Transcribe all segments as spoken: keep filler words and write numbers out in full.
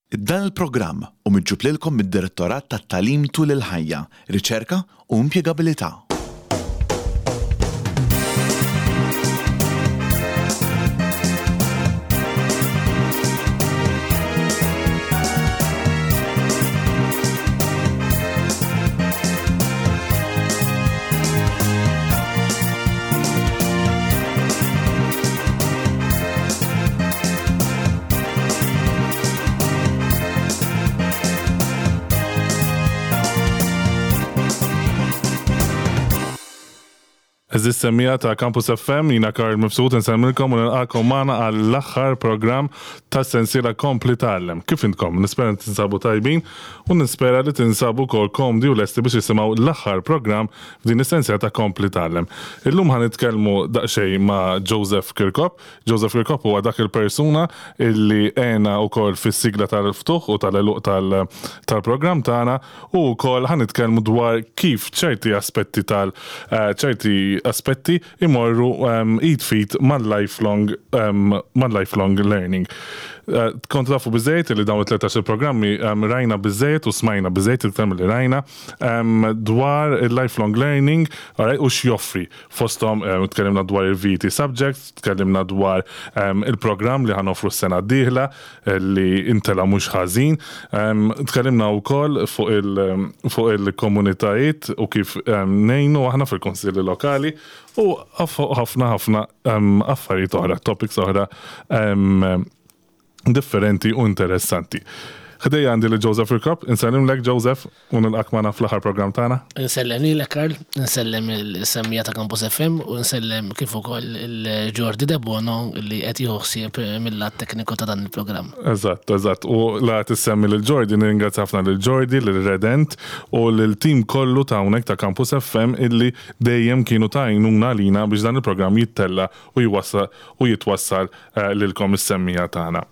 Dan il-programm u miġġub lilkom mid-Direttorat tat-Tagħlim tul il-ħajja, Riċerka u Impjegabilità. Eżis semmija ta' Campus F M, jina Karl Mifsud, nsemmilkom u nilqakom magħna għall-aħħar programm ta' sensiela Kompli Tgħallem. Kif intkom? Nispera tinsabu tajbin u nispera li tinsabu kol komdi u lesti biex jisimgħu l-aħħar programm f'din is-sensiela ta' Kompli Tgħallem. Illum ħanitkellmu daqsxejn ma' Joseph Kirkop. Joseph Kirkop huwa dak il-persuna illi għena wkoll fis-sigla tal-ftuħ u tal-eluq tal-programm tagħna u wkoll ħanitkellmu dwar kif ċerti aspetti tal ċerti aspetti imorru um, eat feet mal-lifelong um, mal-lifelong learning. Uh, Kont tafu biżejt li dawn it-tletax il-programmi um, rajna biżejt u smajna biżejt il-term li rajna um, dwar il-lifelong learning right, u x'joffri. Fostom um, tkellimna dwar il-V T subjects, tkellimna dwar um, il-programm li ħanoffru s-sena d-dieħla li intela mhux ħażin. Um, tkellimna wkoll fuq il, um, fuq il-komunitajiet u kif um, nejnu aħna fil-konsilli lokali u ħafna ħafna um, affarijiet oħra, topics oħra um, differenti u interessanti. Ħdejja għandi li Joseph Kirkop, insellim lek Joseph, u nilqak magħna fl-aħħar programm tagħna. Insellem lilek Karl, insellem il-semmija ta' Campus F M u insellem kif ukoll il-Jordi Debono li qed jieħu ħsieb mill-lat tekniku ta' dan il-programm. Eżatt, eżatt. U la tissemmi lil Jordi, nirringrazzja ħafna lil Jordi, lil Redent u lill-tim kollu ta' hawnhekk ta' Campus F M illi dejjem kienu tajnuna lina biex dan il-programm jittella u jwassal u jitwassal lilkom is-semmija tagħna.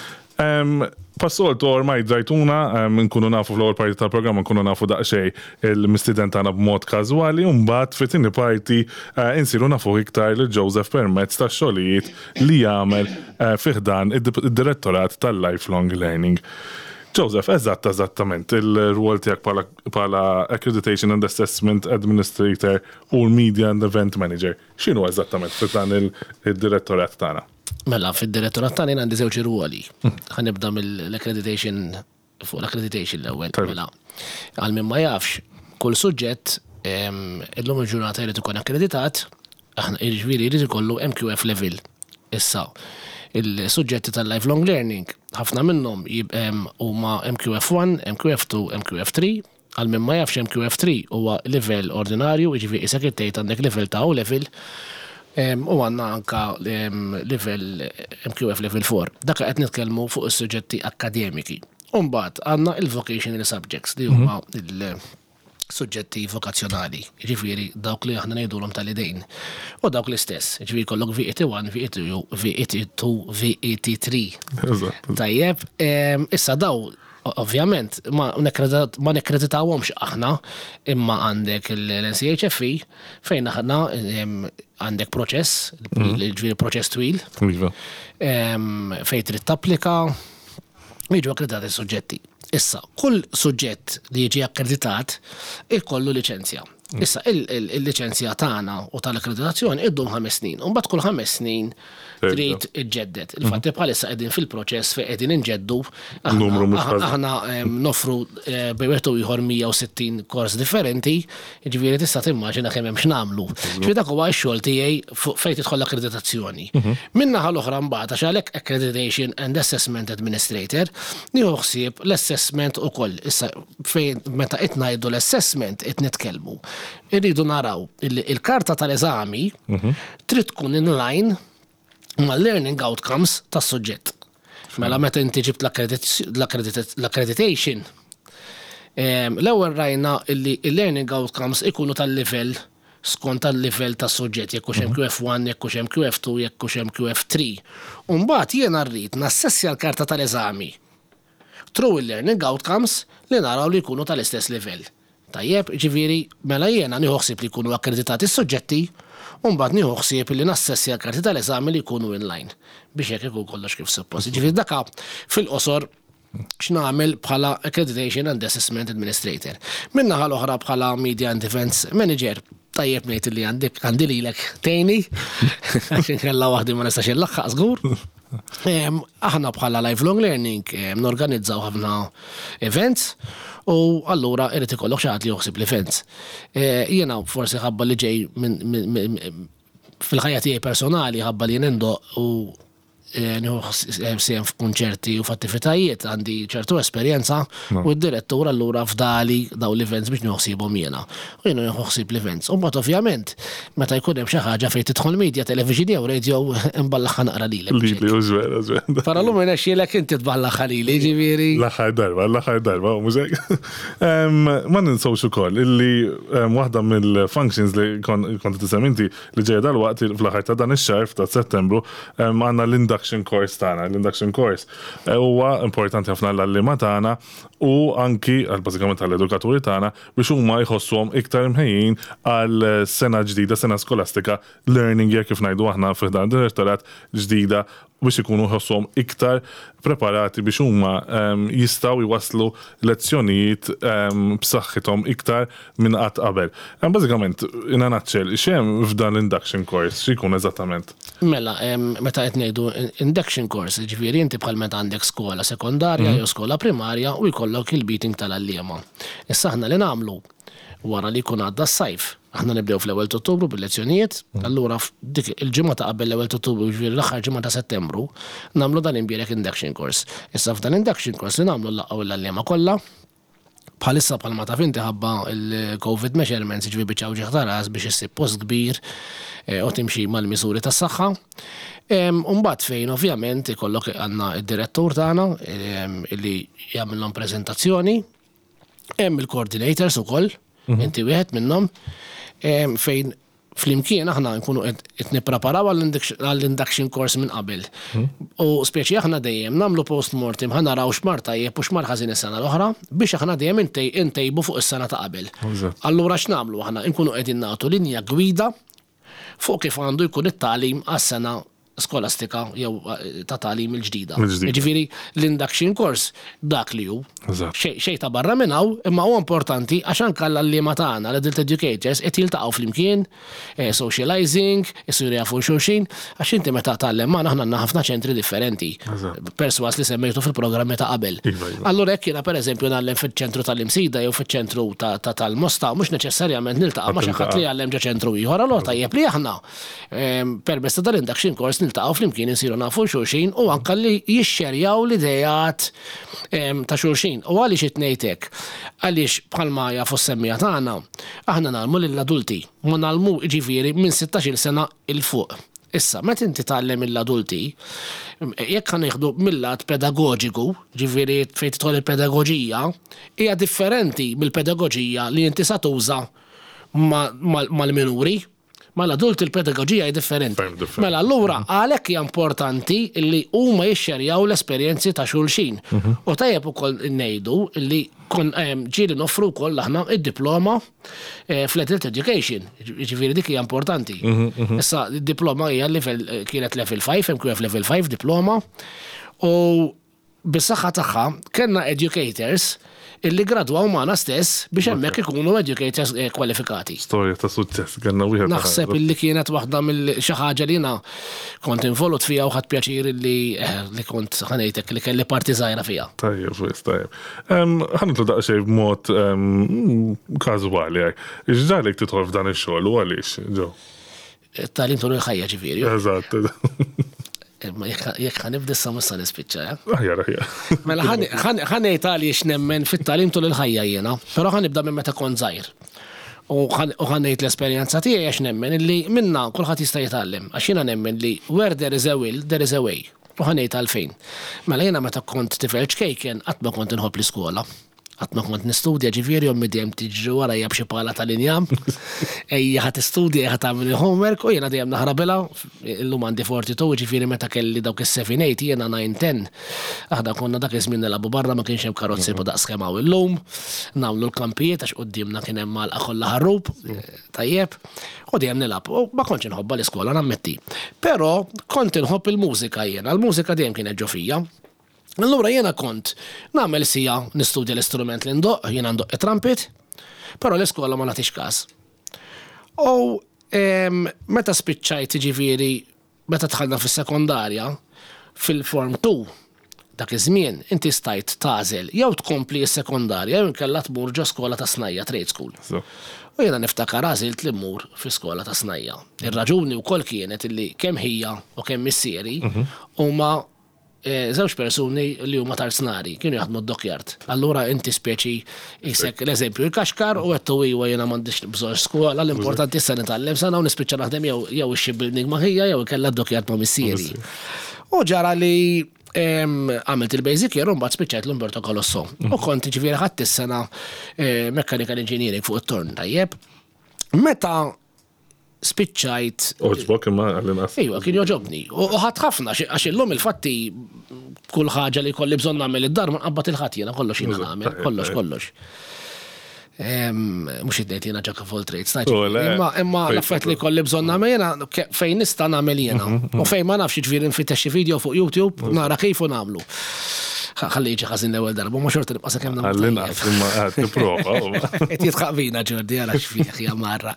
Passoltu ormai drajtuna, nkunu nafu fl-ewwel parti tal-programm nkunu nafu daqsxejn il-mistiden tagħna b'mod każwali u mbagħad fit-tieni parti insiru nafu iktar lil Joseph permezz tax-xogħlijiet li jagħmel fih dan id-Direttorat tal-Lifelong Learning. Joseph, eżatt eżattament il-rwol tiegħek bħala Accreditation and Assessment Administrator u Media and Event Manager. X'inhu eżattament fit dan il-direttorat tagħna? Mela, fid-direttorat tagħna għandi żewġ ruoli. Ħanibda mill-accreditation fuq l-accreditation l-ewwel. Mela, għal min ma jafx, kull suġġett illum il-ġurnata jrid ikun akkreditat, aħna jiġifieri jrid ikollu M Q F level. Issa, il-suġġetti tal-lifelong learning, ħafna minnhom huma M Q F one, M Q F two, M Q F three, għal min ma jafx M Q F three huwa level ordinarju, jiġifieri isek ittejt għandek level ta' U level, u għanna anka level M Q F level four. Dak qed nitkellmu fuq is-suġġetti akkademiki. U mbagħad għandna il-vocational subjects li huma il-suġġetti vokazzjonali, jiġifieri dawk li aħna ngħidulhom tal-idejn. U dawk l-istess, jiġifieri kollok V E T one, V E T two, V E T three. Tajjeb, issa daw ovvjament ma nekkreditawhomx aħna imma għandek l-N C H F E fejn aħna għandek proċess, il-ġifieri proċess twil. Fejn trid tapplika jiġu akkreditati s-suġġetti. Issa, kull suġġett li jiġi akkreditat ikollu liċenzja. Issa, il-liċenzja tagħna u tal-akkreditazzjoni iddum ħames snin. U mbagħad kull ħames snin trid iġġedded. Il-fatti bħalissa qegħdin fil-proċess fejn qegħdin inġeddu aħna nofru bejwetu ieħor mija u sittin kors differenti, jiġifieri tista' timmaġina kemm hemm x'nagħmlu. Ġifieri dak huwa x-xogħol tiegħi fejn tidħol l-akkreditazzjoni. Min-naħa l-oħra mbagħad għax għalhekk Accreditation and Assessment Administrator nieħu ħsieb l-assessment ukoll. Issa fejn meta qed ngħidu l-assessment qed nitkellmu. Irridu naraw il-karta tal-eżami trid tkun in line ma' learning outcomes tas-suġġett. Mela meta inti ġibt l-accreditation, l-ewwel rajna li l-learning outcomes ikunu tal-livell skont tal-livell tas-suġġett, jekk hux M Q F one, jekk hux M Q F two, jekk hux M Q F three. U mbagħad jiena rrid nassessja l-karta tal-eżami through il-learning outcomes li naraw li jkunu tal-istess livell. Tajjeb, ġifieri mela jiena nieħu ħsieb li jkunu akkreditati s-suġġetti u mbagħad nieħu ħsieb li nassessja l-karti tal-eżami li jkunu in line biex jekk ikun kollox kif suppost. Ġifieri dak fil-qosor x'nagħmel bħala Accreditation and Assessment Administrator. Minna ħal-oħra bħala Media and Events Manager. Tajjeb ngħid li għandek għandi lilek tejni, għaxin kella waħdi ma nistax illaħħaq żgur. Aħna bħala lifelong learning norganizzaw ħafna events u allura irid ikollok xi ħadd li joħsib l-events. Jiena forsi ħabba li ġej fil-ħajja tiegħi personali ħabba li nendoq u sejn f'kunċerti u f'attivitajiet għandi ċertu esperjenza u d-direttur allura f'dali daw l-events biex nħossibhom jiena. U jiena nħossib l-events. U mbagħad ovvjament meta jkun hemm xi ħaġa fejn tidħol media, television jew radio imballaħ naqra lilek. Lili u żwer, żwer. Para l-lum nexxielek inti tballaħ lili, ġifieri. L-aħħar darba, l-aħħar darba, mhux hekk. Ma ninsewx ukoll illi waħda mill-functions li kont tisem inti li ġejja dalwaqt fl-aħħar ta' dan ix-xahar ta' Settembru għandna l-induction course tagħna. L-induction course huwa importanti ħafna l-allima tagħna u anki għal bażikament għall-edukaturi tagħna biex huma jħossuhom iktar mħejjin għal sena ġdida, sena skolastika, learning year kif ngħidu aħna f'dan direttorat ġdida biex ikunu jħossuhom iktar preparati biex huma jistgħu jwasslu lezzjonijiet b'saħħithom iktar minn qatt qabel. Bażikament in a nutshell x'hemm f'dan l-induction course x'ikun eżattament? Mela, meta qed ngħidu induction course, ġifieri inti bħal meta għandek skola sekondarja jew skola primarja u jkollok il-meeting tal-allima. Issa aħna li nagħmlu wara li jkun għadda s-sajf. Aħna nibdew fl-ewwel ta' Ottubru bil-lezzjonijiet, allura dik il-ġimgħa ta' qabel l-ewwel ta' Ottubru ġifieri l-aħħar ġimgħa ta' Settembru nagħmlu dan imbierek induction course. Issa f'dan induction course li nagħmlu laqgħu l-allima kollha bħalissa bħalma taf inti ħabba il-COVID measurements ġifieri biċċaw ġieħ taras biex issib post kbir u timxi mal-miżuri tas-saħħa. Mbagħad fejn ovvjament ikollok għandna d-direttur tagħna li jagħmilhom preżentazzjoni, hemm il-coordinators ukoll, inti wieħed minnhom fejn flimkien aħna nkunu qed nippreparaw għall-induction course minn qabel. U speċi aħna dejjem nagħmlu post-mortem ħa naraw x'mar tajjeb u x'mar ħażin is-sena l-oħra biex aħna dejjem intejbu fuq is-sena ta' qabel. Allura x'nagħmlu aħna nkunu qegħdin nagħtu linja gwida fuq kif għandu jkun it-tagħlim għas-sena skolastika jew ta' tagħlim il-ġdida. Jiġifieri l-induction course dak li hu xejn ta' barra minn hawn imma huwa importanti għax anke l-allima tagħna l-adult educators qed jiltaqgħu flimkien, socializing, isiru jafu xulxin, għax inti meta tagħllem magħna aħna għandna ħafna ċentri differenti. Perswas li semmejtu fil-programmi ta' qabel. Allura hekk jiena pereżempju nagħllem fiċ-ċentru tal-Imsida jew fiċ-ċentru tal-Mosta mhux neċessarjament niltaqa' ma' xi ħadd li jgħallem ġa ċentru ieħor, allura tajjeb li aħna permezz ta' dal-induction course niltaqgħu flimkien insiru nafu xulxin u anke li jixxerjaw l-idejat ta' xulxin. U għaliex qed ngħid hekk? Għaliex bħalma jafu s-semmija tagħna aħna nagħmlu lill-adulti, ma nagħmlu ġifieri minn sittax-il sena il fuq. Issa, meta inti tgħallem lill-adulti, jekk ħanieħdu mill-lat pedagoġiku, ġifieri fejn tidħol il-pedagoġija, hija differenti mill-pedagoġija li inti sa tuża mal-minuri. Ma l-adult il-pedagogija hija differenti. Mela allura għalhekk hija importanti li huma jixxerjaw l-esperjenzi ta' xulxin. U tajjeb ukoll ngħidu li ġieli noffru wkoll aħna id-diploma fl-adult education. Ġifieri dik hija importanti. Issa id-diploma hija kienet level five, hemm kien level five diploma. U bis-saħħa tagħha kellna educators illi gradwaw magħna stess biex hemmhekk ikunu educators kwalifikati. Storja ta' suċċess kellna wieħed. Naħseb illi kienet waħda mill xi ħaġa li jiena kont involut fiha u ħadd pjaċir illi li kont ħanejtek li kelli parti żgħira fiha. Tajjeb, wis tajjeb. Ħanitlu daqsxejn b'mod każwali hekk. X'ġalek tidħol f'dan ix-xogħol u għaliex, ġew? Tagħlim tul il-ħajja ġifieri. Eżatt. Jekk ħanibda issa mhux se nispiċċa, eh? Aħjar aħjar. Mela ħanejt għaliex nemmen fit-tagħlim tul il-ħajja jiena, però ħanibda minn meta kont żgħir. U ħanejt l-esperjenza tiegħi għax nemmen illi minna kulħadd jista' jitgħallem, għax jiena nemmen li where there is a will, there is a way. U ħanejt għalfejn. Mela jiena meta kont tifel ċkejken qatt ma kont inħobb l-iskola. Qatt ma kont nistudja ġifieri jom dejjem tiġri warajja b'xi pala tal-injam. Ejja ħadd istudja ejja ħadd tagħmel il-homework u jiena dejjem naħrabilha. Illum għandi forty-two ġifieri meta kelli dawk is-seven eight jiena nine ten. Aħna konna dak iż-żmien nilagħbu barra ma kienx hemm karozzi b'daqs kemm hawn illum. Nagħmlu l-kampijiet għax qudiemna kien hemm malqa kollha ħarrub. Tajjeb. U dejjem nilagħb. U ma kontx inħobba l-iskola nammetti. Però kont inħobb il-mużika jiena. L-mużika dejjem kienet ġo fija. Allura jiena kont nagħmel sija nistudja l-istrument li ndoq, jiena ndoq it-trumpet, però l-iskola ma nagħtix każ. U meta spiċċajt ġifieri meta tħallna fis-sekondarja fil-form two dak iż-żmien inti stajt tażel jew tkompli s-sekondarja jew inkella tmur ġo skola ta' snajja trade school. U jiena niftakar għażilt li mmur fi skola ta' snajja. Ir-raġuni wkoll kienet illi kemm hija u kemm missieri huma żewġ persuni li huma tarsnari kienu jaħdmu d-dokjart. Allura inti speċi isek l-eżempju il-kaxkar u għettu iwa jiena m'għandix bżonn skola, l-importanti issa nitgħallem sena u nispiċċa naħdem jew ix-shipbuilding ma' ħija jew ikella d-dokjart ma' missieri. U ġara li għamilt il-basic year u mbagħad spiċċajt l-Umberto Colosso. U kont ġifieri ħadd is-sena mechanical engineering fuq it-torn tajjeb. Meta spiċċajt. Oġbok imma għall-inqas. Ejwa, kien joġobni. U ħadd ħafna għax illum il-fatti kull ħaġa li kolli bżonn nagħmel id-dar ma nqabbad il-ħadd jiena kollox jiena nagħmel, kollox kollox. Mhux id-dejt jiena jack of all trades, imma imma l-affett li kolli bżonn nagħmel jiena fejn nista' nagħmel jiena. U fejn ma nafx jiġifieri nfittex xi video fuq YouTube nara kif u nagħmlu. ħalli jiġi ħażin l-ewwel darba, ma xorta nibqa' sakemm nagħmel. Għall-inqas imma qed nipprova. Qed jitħaq bina Ġordi għal x'fih hija marra.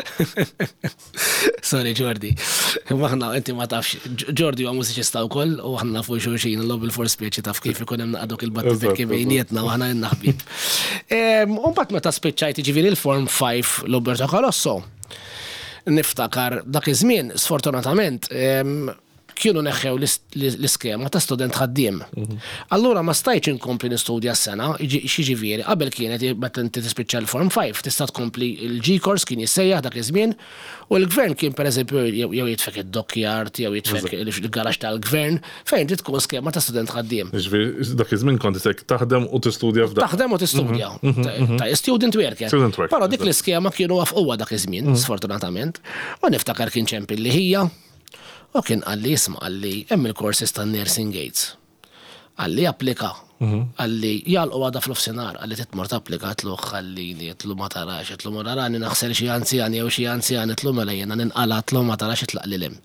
Sorry Ġordi. Imma aħna inti ma tafx Ġordi huwa mużiċista wkoll u aħna fuq xulxin l-lobby for speech taf kif ikun hemm naqadok il-battibek bejnietna u aħna jenna ħbib. U mbagħad meta spiċċajt jiġifieri il-Form five l-Umberto Colosso. Niftakar dak iż-żmien sfortunatament kienu neħħew l-iskema ta' student ħaddiem. Allura ma stajtx inkompli nistudja s-sena, xiġifieri, qabel kienet meta inti tispiċċa l-Form five tista' tkompli il-G course kien jissejjaħ dak iż-żmien u l-gvern kien pereżempju jew jitfek id-dockyard jew jitfek il-garax tal-gvern fejn trid tkun skema ta' student ħaddiem. Ġifieri dak iż-żmien kont isek taħdem u tistudja f'dak. Taħdem u tistudja. Ta' student worker. Però dik l-iskema kienu wafquha dak iż-żmien, sfortunatament. U niftakar kien ċempi li hija u kien għalli jisma għalli hemm il-courses ta' nursing aids. Għalli applika. Għalli jgħalqu għada fl-ofsenar, għalli titmor tapplika tlu xallini, tlu ma tarax, tlu ma narani naħsel xi anzjani jew xi anzjani tlu mela jiena ninqala tlu ma tarax itlaq lilhem.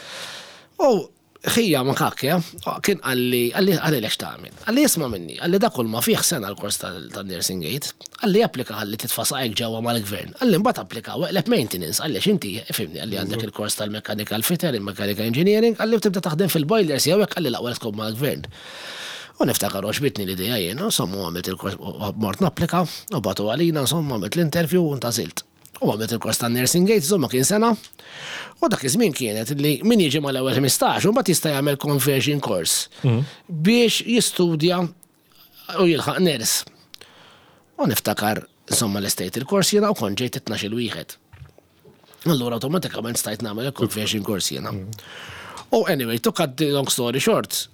U ħija ma kakkja, kien għalli għalli għalli lex tagħmel. Għalli jisma' minni, għalli dak kull ma fih sena l-kors ta' nursing aid, għalli applika għalli titfasaqek ġewwa mal-gvern. Għalli mbagħad applika waqleb maintenance, għalli x'inti ifhimni għalli għandek il-kors tal-mechanical fitter, il-mechanical engineering, għalli tibda taħdem fil-boilers jew hekk għalli l-ewwel tkun mal-gvern. U niftakar bitni l-idea jiena, insomma għamilt il-kors mort napplika, u batu għalina, insomma għamilt l-interview u ntażilt. U għamilt il-kors ta' nursing aid, insomma kien sena. U dak iż-żmien kienet li min jiġi mal-ewwel ħmistax u mbagħad jista' jagħmel conversion course biex jistudja u jilħaq ners. U niftakar insomma l-estate il-kors jiena u kont ġejt itnax-il wieħed. Allura awtomatikament stajt nagħmel il-conversion course jiena. U anyway, to cut the long story short,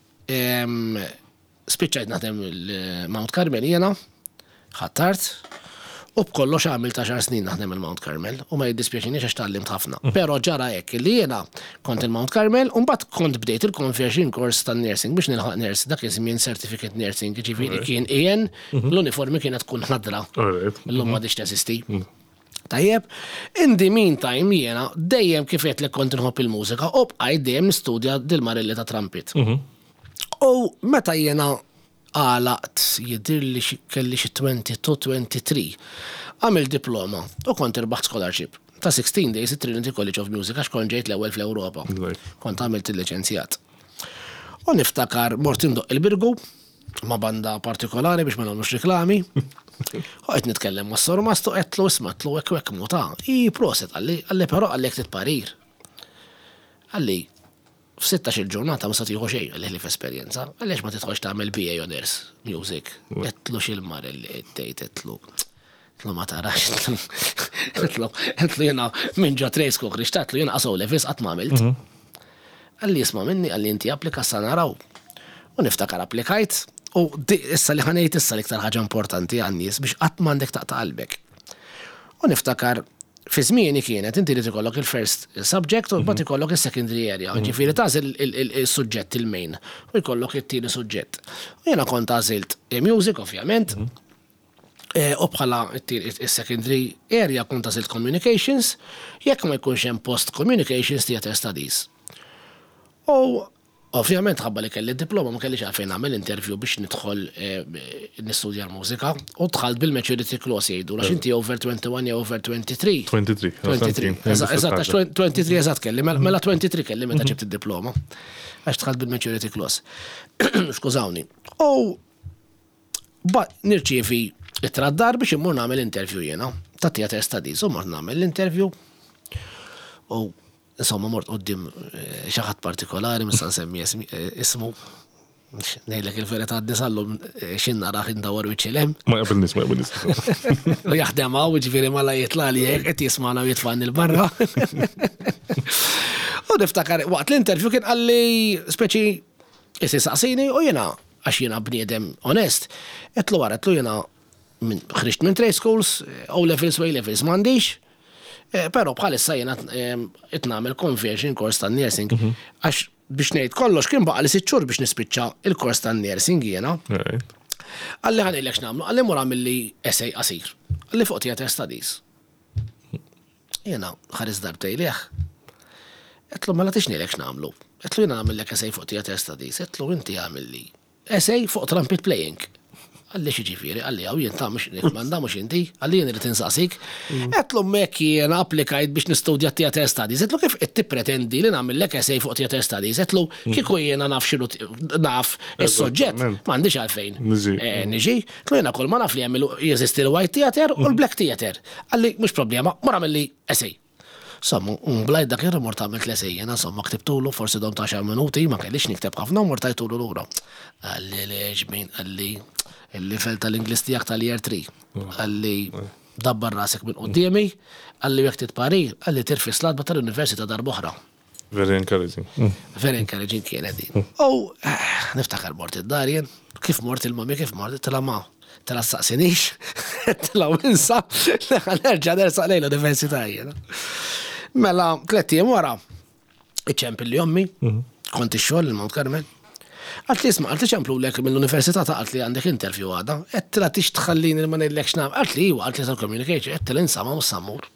spiċċajt naħdem il-Mount Carmel jiena, ħattart, u b'kollox għamil ta' xar snin naħdem il-Mount Carmel u ma jiddispjaċini għax tallimt ħafna. Però ġara hekk li jiena kont il-Mount Carmel u mbagħad kont bdejt il-conversion course ta' nursing biex nilħaq nurse dak iż-żmien certificate nursing, ġifieri kien E N, l-uniformi kienet tkun ħadra. Illum m'għadix teżisti. Tajjeb, in the meantime jiena dejjem kif qed li kont inħobb il-mużika u bqajt dejjem nistudja dil-Marilli ta' Trumpet. U meta jiena għalaqt jidir li kelli xi twenty-two twenty-three għamil diploma u kont irbaħt scholarship ta' sixteen days at Trinity College of Music għax kont ġejt l-ewwel fl-Ewropa. Kont għamilt il-liċenzjat. U niftakar mort indoq il-Birgu ma' banda partikolari biex ma nagħmlux riklami. U qed nitkellem ma' Sor Mastu qed lu isma' tlu hekk hekk muta. I proset għalli għalli però għallek titparir. Għalli f'sittax il-ġurnata ma sa tieħu xejn għalli f'esperjenza, għaliex ma titħolx tagħmel B A honors music. Qedlu x'il-Marelli tgħid qedlu. Qedlu ma tarax qedlu qedlu jiena minn ġo trade school qatlu jiena qasow lefis qatt m'għamilt. Għalli jisma' minni għalli inti applika sa naraw. U niftakar applikajt u issa li ħanejt issa l-iktar ħaġa importanti għan-nies biex qatt m'għandek taqta' qalbek. U niftakar fi żmieni kienet inti li tikollok il-first subject u mbagħad ikollok is-secondary area. Ġifieri tażel il-suġġett il-main u jkollok it-tieni suġġett. U jiena kont għażilt music ovvjament. U bħala is-secondary area kont għażilt communications, jekk ma jkunx hemm post communications theatre studies. U Ovvjament ħabba li kelli diploma ma kellix għalfejn nagħmel interview biex nidħol nistudja l-mużika u dħalt bil-maturity clause jgħidu għax inti over twenty-one jew over twenty-three. twenty-three. twenty-three. Eżatt, twenty-three eżatt kelli, mela twenty-three kelli meta ġibt id-diploma. Għax dħalt bil-maturity clause. Skużawni. U nirċievi it-traddar biex immur nagħmel interview jiena ta' theater studies u mort nagħmel l-interview. U insomma mort qoddim xi ħadd partikolari mista nsemmi ismu ngħidlek il-verità għaddi x'in naraħ indawwar wiċċilem. Ma jaqbilniex, ma jaqbilniex. U jaħdem hawn jiġifieri mala jitla' li hekk qed jisma'na u jitfa'ni l-barra. U niftakar waqt l-interview kien qalli speċi isi saqsini u jiena għax jiena bniedem onest, qedlu wara qedlu jiena ħriġt minn trade schools, O levels u A levels m'għandix. Pero bħalissa jena itnamel conversion course ta' nursing, għax biex ngħid kollox kien baqa li sitt xhur biex nispiċċa il-kors ta' nursing jena. Għalli ħanejlek x'nagħmlu, għalli mur għamilli essay qasir, għalli fuq theater studies. Jena ħares darbtej liħ. Qedlu mela tixnejlek x'nagħmlu. Qedlu jiena nagħmellek essay fuq theater studies, qedlu inti għamilli essay fuq trumpet playing. Għalli xieġifiri, għalli għaw jien ta' mux nikmanda mux inti, għalli jien rritin saqsik. Għetlu mek jien applikajt biex nistudja theater studies, għetlu kif itti pretendi li namillek essay fuq theater studies, għetlu kiku jena naf xilu naf il-soġġett, mandiġ għalfejn. Niġi, għetlu jena kol ma naf li għamilu jeżisti l-white theater u l-black theater. Għalli mux problema, mur għamilli essay. Sommu, blajt dak irra mort għamilt l-essay, jena somma ktibtulu, forsi dom ta' xar minuti, ma kellix nikteb ħafna, mort tajtulu l-ura. Għalli leġmin, għalli il-level tal-Inglis tijak tal-year three. Għalli dabbar rasek minn qoddimi, għalli jek titpari, għalli tirfi sladba tal-Università darboħra. Very encouraging. Very encouraging kienet din. U niftakar mort id-darjen, kif mort il-mami, kif mort il-tala tala s-saqsinix, tala winsa, nerġa nersa lej l-Università jena. Mela, tlettiem wara, iċempil li jommi, konti xogħol il-Mount Carmel. Għalt li isma, għalt li ċemplu l-ek mill-Università ta' għalt li għandek interview għada, għett la tix tħallini li ma nillek xnam, għalt li għalt li tal-communication, għett l-insama u s-sammur.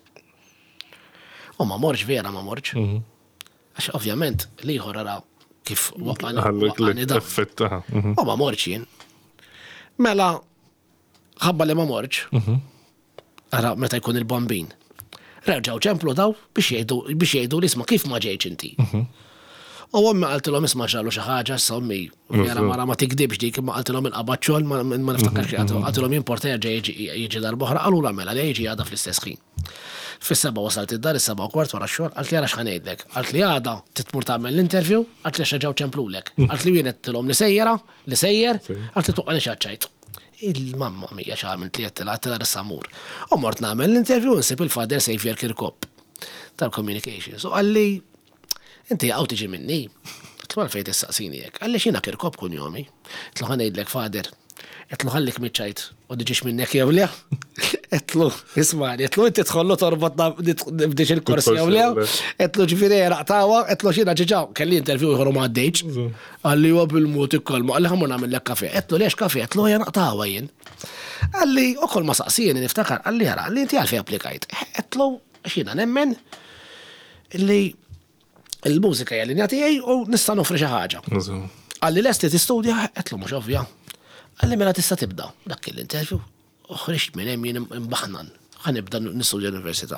U ma morġ vera ma morġ. Għax ovvjament li ħorara kif waqani da. U ma morġ jien. Mela, ħabba li ma morġ, għara meta jkun il-bambin. Reġaw ċemplu daw biex jgħidu li isma kif ma ġejċ inti. U għommi għaltilom isma ġallu xaħġa, s-sommi, jara mara ma tikdibx dik, ma għaltilom il-qabaċċol, ma niftakkarx għaltilom importer ġej jieġi darboħra, għallu l-għamela li jieġi għada fl-istess ħin. Fis-seba wasalt id-dar, is-seba kwart wara x-xogħol, għalt li għara x'ħanejdlek. Għalt li għada titmur tagħmel l-interview, għalt li xaġaw ċemplulek. Għalt li wienet tilhom li sejjera, li sejjer, għalt li tuqqani xaċċajt. Il-mamma mija xaħamil li għattila għattila r-samur. U mort nagħmel l-interview nsib il-Fader Xavier Kirkop tal-Communication. So għalli, inti għaw tiġi minni, tlu għal fejt s-saqsini jek, għalli xina Kirkop kun jomi, tlu ħanejdlek Fader, tlu ħallik mitċajt u diġiġ minnek jewlja, tlu, ismani, tlu inti tħollu torbot bdiġ il-kors jewlja, tlu ġifiri raqtawa, tlu xina ġiġaw, kelli intervju jħoru ma għaddejċ, għalli huwa bil-mut ikkolmu, għalli ħamur namil lek kafe, tlu liex kafe, tlu jena qtawa jien. Għalli, u kol ma saqsijeni niftakar, għalli jara, għalli inti għalfej applikajt, tlu xina nemmen, illi il-mużika jgħallinja tiegħi u nista' nofri xi ħaġa. Għalli lesti tistudja, qedlu mhux ovvja. Għalli mela tista' tibda dak l-interview u ħriġt minn hemm jien imbaħnan ħanibda nistudja l-università.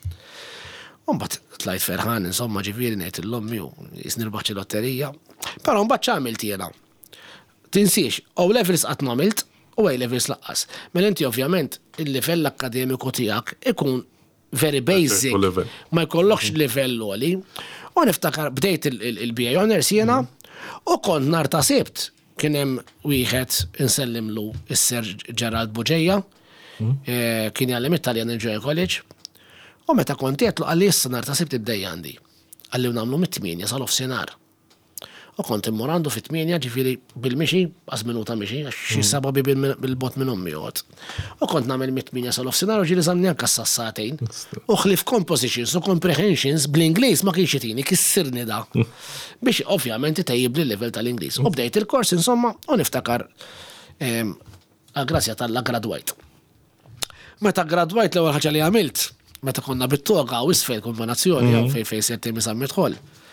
U mbagħad tlajt ferħan insomma ġifieri ngħid il-lommi u jisnirbaħ lotterija. Però mbagħad x'għamilt jiena. Tinsiex, O levels qatt m'għamilt u A levels laqqas. Mela inti ovvjament il-livell akkademiku tiegħek ikun very basic, ma jkollokx livell għoli. U niftakar bdejt il-B A Honors jena u kont nar ta' sebt kien hemm wieħed insellimlu is-Ser Gerald Buġeja, kien jgħallem Italian Engineering College, u meta kont jgħetlu għalli issa nar ta' sebt ibdej għandi. Għalli nagħmlu mit-tminja sal-ofsinhar. U kont immorandu fit-tminja ġifieri bil-mixi, għaz minuta mixi, għax xi sababi bil-bot minn ommi għod. U kont nagħmel mit-tminja sal-ofsinhar u ġieli żamni anke s-sassatejn. U ħlif compositions u comprehensions bl-Ingliż ma kienx itini kissirni da. Biex ovvjament itejjib l-level tal-Ingliż. U bdejt il-kors insomma u niftakar għal-grazzja tal-la gradwajt. Meta gradwajt l-ewwel ħaġa li għamilt, meta konna bit-toga u isfel kombinazzjoni fejn fejn serti misammi tħol.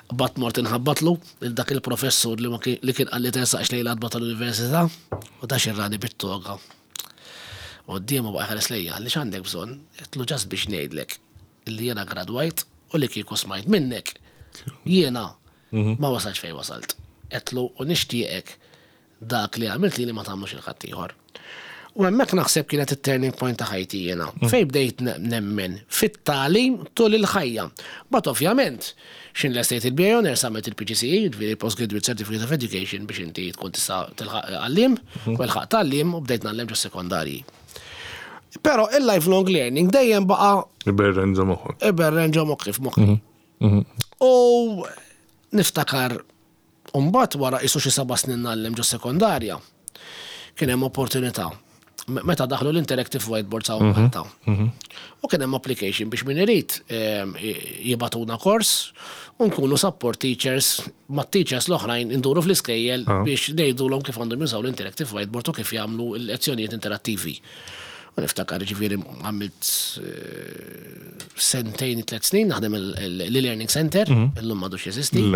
bat mort inħabbatlu dak il-professur li li kien qalli tesax li l-adba tal-università u da xirrani bit-toga. U d-diemu baqa ħares lejja li x'għandek bżonn, qedlu ġast biex ngħidlek li jiena gradwajt u li kieku smajt minnek. Jiena ma wasalx fejn wasalt. Qedlu u nixtieqek dak li għamilt li ma tagħmlux il-ħadd ieħor. U hemmhekk naħseb kienet it-turning point ta' ħajti jiena. Fejn bdejt nemmen fit-tagħlim tul il-ħajja. But ovvjament xin l-estate il-Billionaire samet il-P G C E, il Postgraduate Certificate of Education biex inti tkun tista' tilħaq għallim, u l-ħaq tal-lim u bdejt nagħllem ġo sekondarji. Pero il-lifelong learning dejjem baqa' Iberrenġa moħħok. Iberrenġa moħħi f'moħħi. U niftakar mbagħad wara isu xi seba' snin nagħllem ġo sekondarja. Kien hemm opportunità. Meta daħlu l-interactive whiteboard sa' ummetta. U kien hemm application biex min irid jibatuna kors u nkunu support teachers ma' teachers l-oħrajn induru fl-iskejjel biex ngħidulhom kif għandhom jużaw l-interactive whiteboard u kif jagħmlu l-lezzjonijiet interattivi. U niftakar ġifieri għamilt sentejn tliet snin naħdem il-Learning Center, illum m'għadux jeżisti.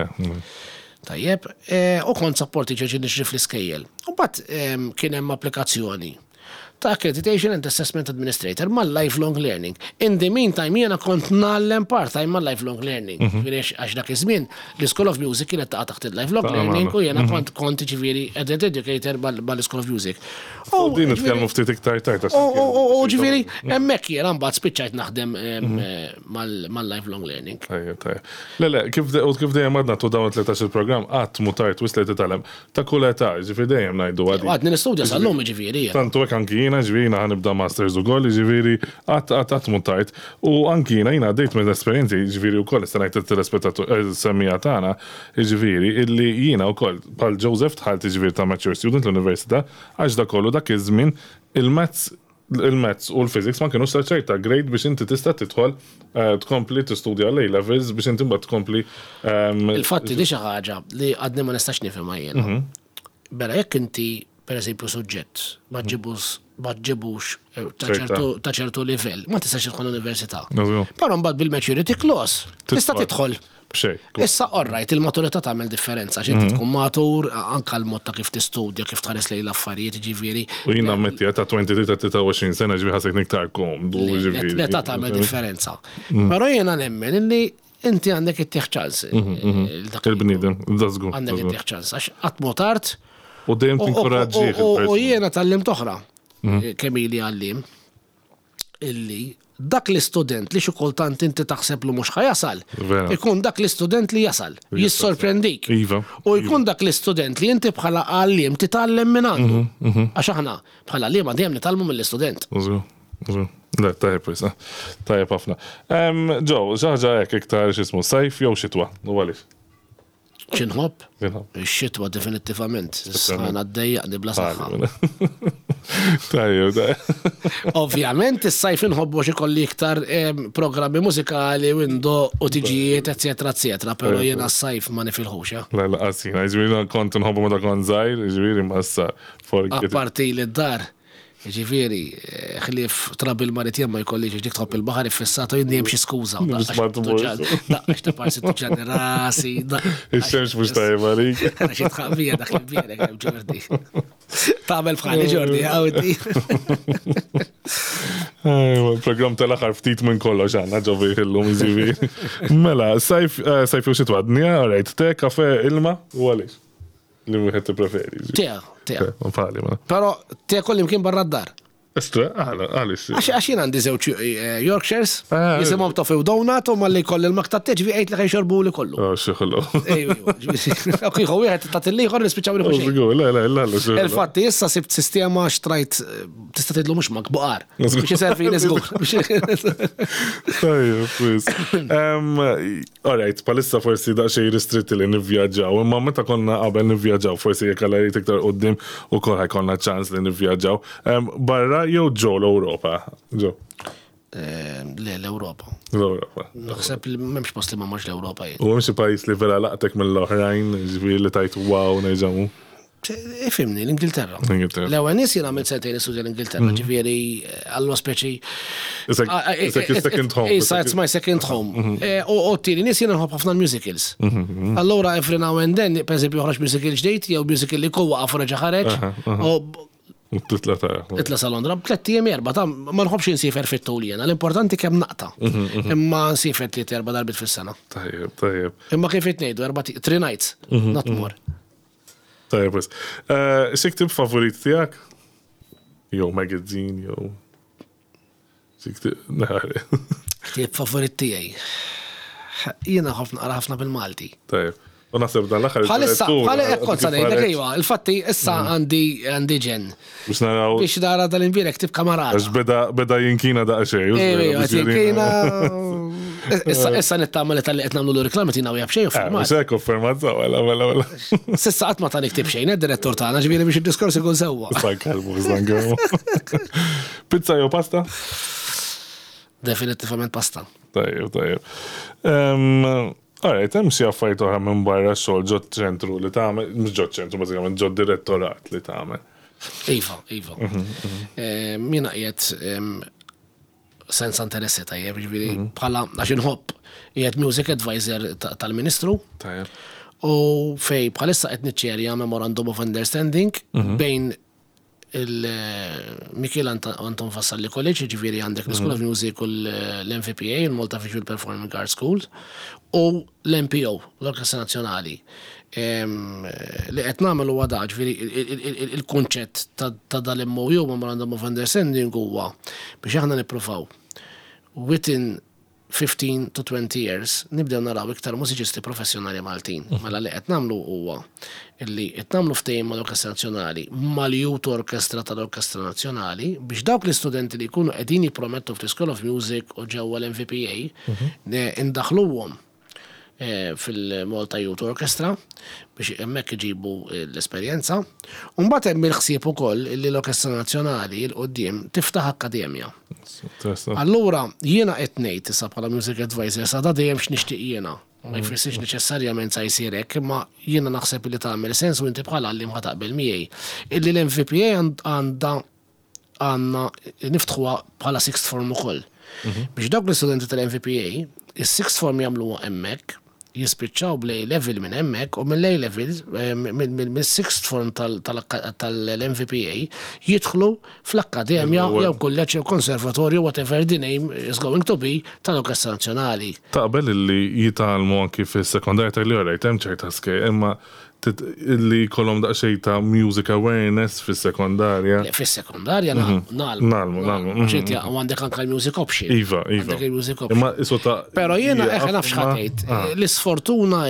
Tajjeb, u kont support teacher ġi nixri fl-iskejjel. U mbagħad kien hemm applikazzjoni ta' Accreditation and Assessment Administrator mal lifelong learning. In the meantime, jiena kont nagħllem part-time mal lifelong learning. Għax dak iż-żmien l-School of Music kienet taqa' taħt il-lifelong learning u jiena kont kont ġifieri edit educator mal-School of Music. U din nitkellmu ftit iktar tajta. U ġifieri hemmhekk jiena mbagħad spiċċajt naħdem mal-lifelong learning. Le le, kif kif dejjem għadna tu dawn tletax il-programm qatt mutajt wislet titgħallem ta' kull età, ġifieri dejjem ngħidu għadi. Għadni nistudja sal-lum ġifieri. Tantu hekk anki jiena ġifieri ħanibda masters ukoll, ġifieri qatt qatt qatt mutajt. U anki jiena jiena għaddejt minn esperjenzi ġifieri wkoll issa ngħid it-telespettatur semmija tagħna, ġifieri illi jiena wkoll bħal Joseph tħalt ġifieri ta' mature student l-università għax dak kollu dak iż-żmien il-mezz il-mezz u l-physics ma kienux ċerta grade biex inti tista' tidħol tkompli tistudja A-levels biex inti mbagħad tkompli. Il-fatti di xi ħaġa li għadni ma nistax nifhimha jiena. Bera jekk inti pereżempju suġġett ma ġibux ma ġibux ta' ċertu livell, ma tistax tidħol università. Però mbagħad bil-maturity clause tista' tidħol. Issa orrajt il-maturità tagħmel differenza x'inti tkun matur anke l-mod ta' kif tistudja, kif tħares lejn l-affarijiet ġifieri. U jiena ammetti ta' twenty-three ta' three sena ġifieri ħasejt iktar komdu ġifieri. Meta tagħmel differenza. Però jiena nemmen illi inti għandek ittieħ ċans. Il-bniedem, dażgur. Għandek ittieħ ċans għax qatt mu tard. U dejjem tinkoraġġih. U jiena tallimt oħra kemm ili għallim illi dak l-istudent li xi kultant inti taħseb lu mhux ħajasal, ikun dak l-istudent li jasal, jissorprendik. U jkun dak l-istudent li inti bħala għallim titgħallem minn għandu. Għax aħna bħala għalliema dejjem nitgħallmu mill-istudent. Le, tajjeb issa. Tajjeb ħafna. Ġew, xi ħaġa hekk iktar x'ismu sajf jew xitwa, u għaliex? X'inħobb? Ix-xitwa definittivament. Ħana ddejjaqni bla saħħa. Tajjeb, tajjeb. Ovvjament is-sajf inħobbu xi kolli iktar programmi mużikali, windu u tiġijiet, eċetera, eċetera, però jiena s-sajf ma nifilħux. La la qasina, ġifieri kont inħobbu meta kont żgħir, ġifieri ma issa forget. Apparti li d-dar. Ġifieri, ħlief trabil marit jemma jkolli ġik tħobb il-baħar iffissatu jinni hemm xi skuża. Daqqax ta' parsi tuġġani rasi. Ix-xemx mhux tajjeb għalik. Xi tħabbija dak il-bierek hemm Ġordi. Tagħmel bħali Ġordi, għawdi. Il-programm tal-aħħar ftit minn kollox għandna ġobi illum ġifieri. Mela, sajf sajf u xitwa dnija, rajt te, kafe, ilma, u għaliex? Li wieħed tippreferi. Tija, tija. Però tija kollim kien barra d-dar. Estra, għala, għalix. Għax jien għandi żewġ Yorkshires, jisimhom tofi u donut u malli koll il-maktat teġvi għajt li ħajxorbu li kollu. Oh, xieħlu. Okej, ħu wieħed tat il-liħor nispiċċaw li xejn. Le, le, le, le. Il-fatti issa sibt sistema xtrajt tista' tgħidlu mhux makbuqar. Biex iservi nisgur. Tajjeb, please. Alright, palissa forsi daqsxejn ristritti li nivvjaġġaw, imma meta konna qabel nivvjaġġaw forsi jekk għal iktar qudiem ukoll ħajkollna ċans li nivvjaġġaw. Barra jew ġew l-Ewropa, ġew. Le, l-Ewropa. L-Ewropa. Naħseb li m'hemmx post li ma marx l-Ewropa jien. U hemm xi pajjiż li vera laqtek mill-oħrajn, ġifieri li tajt wow nerġgħu. Ifimni, l-Ingilterra. L-Ingilterra. L-ewwel nies jien għamilt sentejn istudja l-Ingilterra, ġifieri għallu speċi. It's like it's like your second home. Issa, it's my second home. U t-tieni nies jien nħobb ħafna musicals. Allura every now and then, per eżempju, joħroġ musical ġdejt, jew musical li kowa għafu reġa' ħareġ. Titla ta' Itla sa Londra, tletti jem erba, ta' ma nħobx nsifer fit-towlijena, l-importanti kemm naqta. Imma nsifer tliet erba darbit fis-sena. Tajjeb, tajjeb. Imma kif itnejdu, erba three nights, not more. Tajjeb, bas. Xiktib favorit tijak? Jow magazine, jow. Xiktib, naħari. Ktib favorit tijaj. Jena ħafna bil-Malti. Tajjeb. U nasib dan l-axar. Bħalissa, bħal ekkot sa' nejda kejwa, il-fatti issa għandi għandi ġen. Biex naraw. Biex dara dal-imbirek tib kamarata. Għax beda jinkina da' xej. Ejo, jinkina. Issa nittama li tal-li għetnamlu l-reklama tina u jabxej u firmat. Mux ekku firmat zaw, għala, għala, għala. Sissa għatma ta' niktib xejn, id-direttor ta' għana ġibiri biex il-diskors ikun sewa. Sankalbu, sankalbu. Pizza jew pasta? Definitivament pasta. Tajjeb, tajjeb. Alright, hemm xi affarijiet oħra minn barra xogħol ġod ċentru li tagħmel, mhux ġod ċentru bażikament ġod direttorat li tagħmel. Iva, iva. Mina qiegħed senza interessi tajjeb, ġifieri bħala għax inħobb qiegħed music advisor tal-Ministru. Tajjeb. U fej bħalissa qed niċċerja memorandum of understanding bejn il-Michel Anton Vassalli College, ġifieri għandek l-School of Music u l-M V P A, il-Malta Visual Performing Arts School, u l-M P O, l-Orkestra Nazzjonali. Li qed nagħmel huwa da, ġifieri il-kunċett ta' dal-M O U, Memorandum of Understanding, huwa biex aħna nippruvaw within fifteen to twenty years nibdew naraw iktar mużiċisti professjonali Maltin. Mela li qed nagħmlu huwa illi qed nagħmlu ftehim mal-Orkestra Nazzjonali mal-Youth Orchestra tal-Orkestra Nazzjonali biex dawk l-istudenti li jkunu qegħdin jippromettu fl-School of Music u ġewwa l-M V P A indaħluhom fil-Malta Youth Orchestra biex hemmhekk iġibu l-esperjenza. U mbagħad hemm il-ħsieb ukoll li l-Orkestra Nazzjonali l qudiem tiftaħ akkademja. Allura jiena qed ngħid issa bħala music advisor sa da dejjem x'nixtieq jiena. Ma jfissirx neċessarjament sa jsir hekk, imma jiena naħseb li tagħmel sens u inti bħala għallim ħa taqbel miegħi. Illi l-M V P A għandha għandna niftħuha bħala sixth form ukoll. Biex dawk l-istudenti tal-M V P A, is-sixth form jagħmluha hemmhekk, jispiċċaw bl-A level minn hemmhekk u mill-A level mill-sixth form tal-M V P A jidħlu fl-akkademja jew kulleġġ jew konservatorju whatever the name is going to be tal-Orkestra Nazzjonali. Taqbel illi jitgħallmu anki fis-sekondarja tal-li orajt hemm ċerta skej, imma illi kolom daqxej ta' music awareness fis-sekondarja. Fis-sekondarja nalmu. Nalmu, nalmu. Ċintja, għandek anka l-music option. Iva, iva. Għandek il-music option. Imma isu ta' pero jena eħe nafx ħatejt. L-isfortuna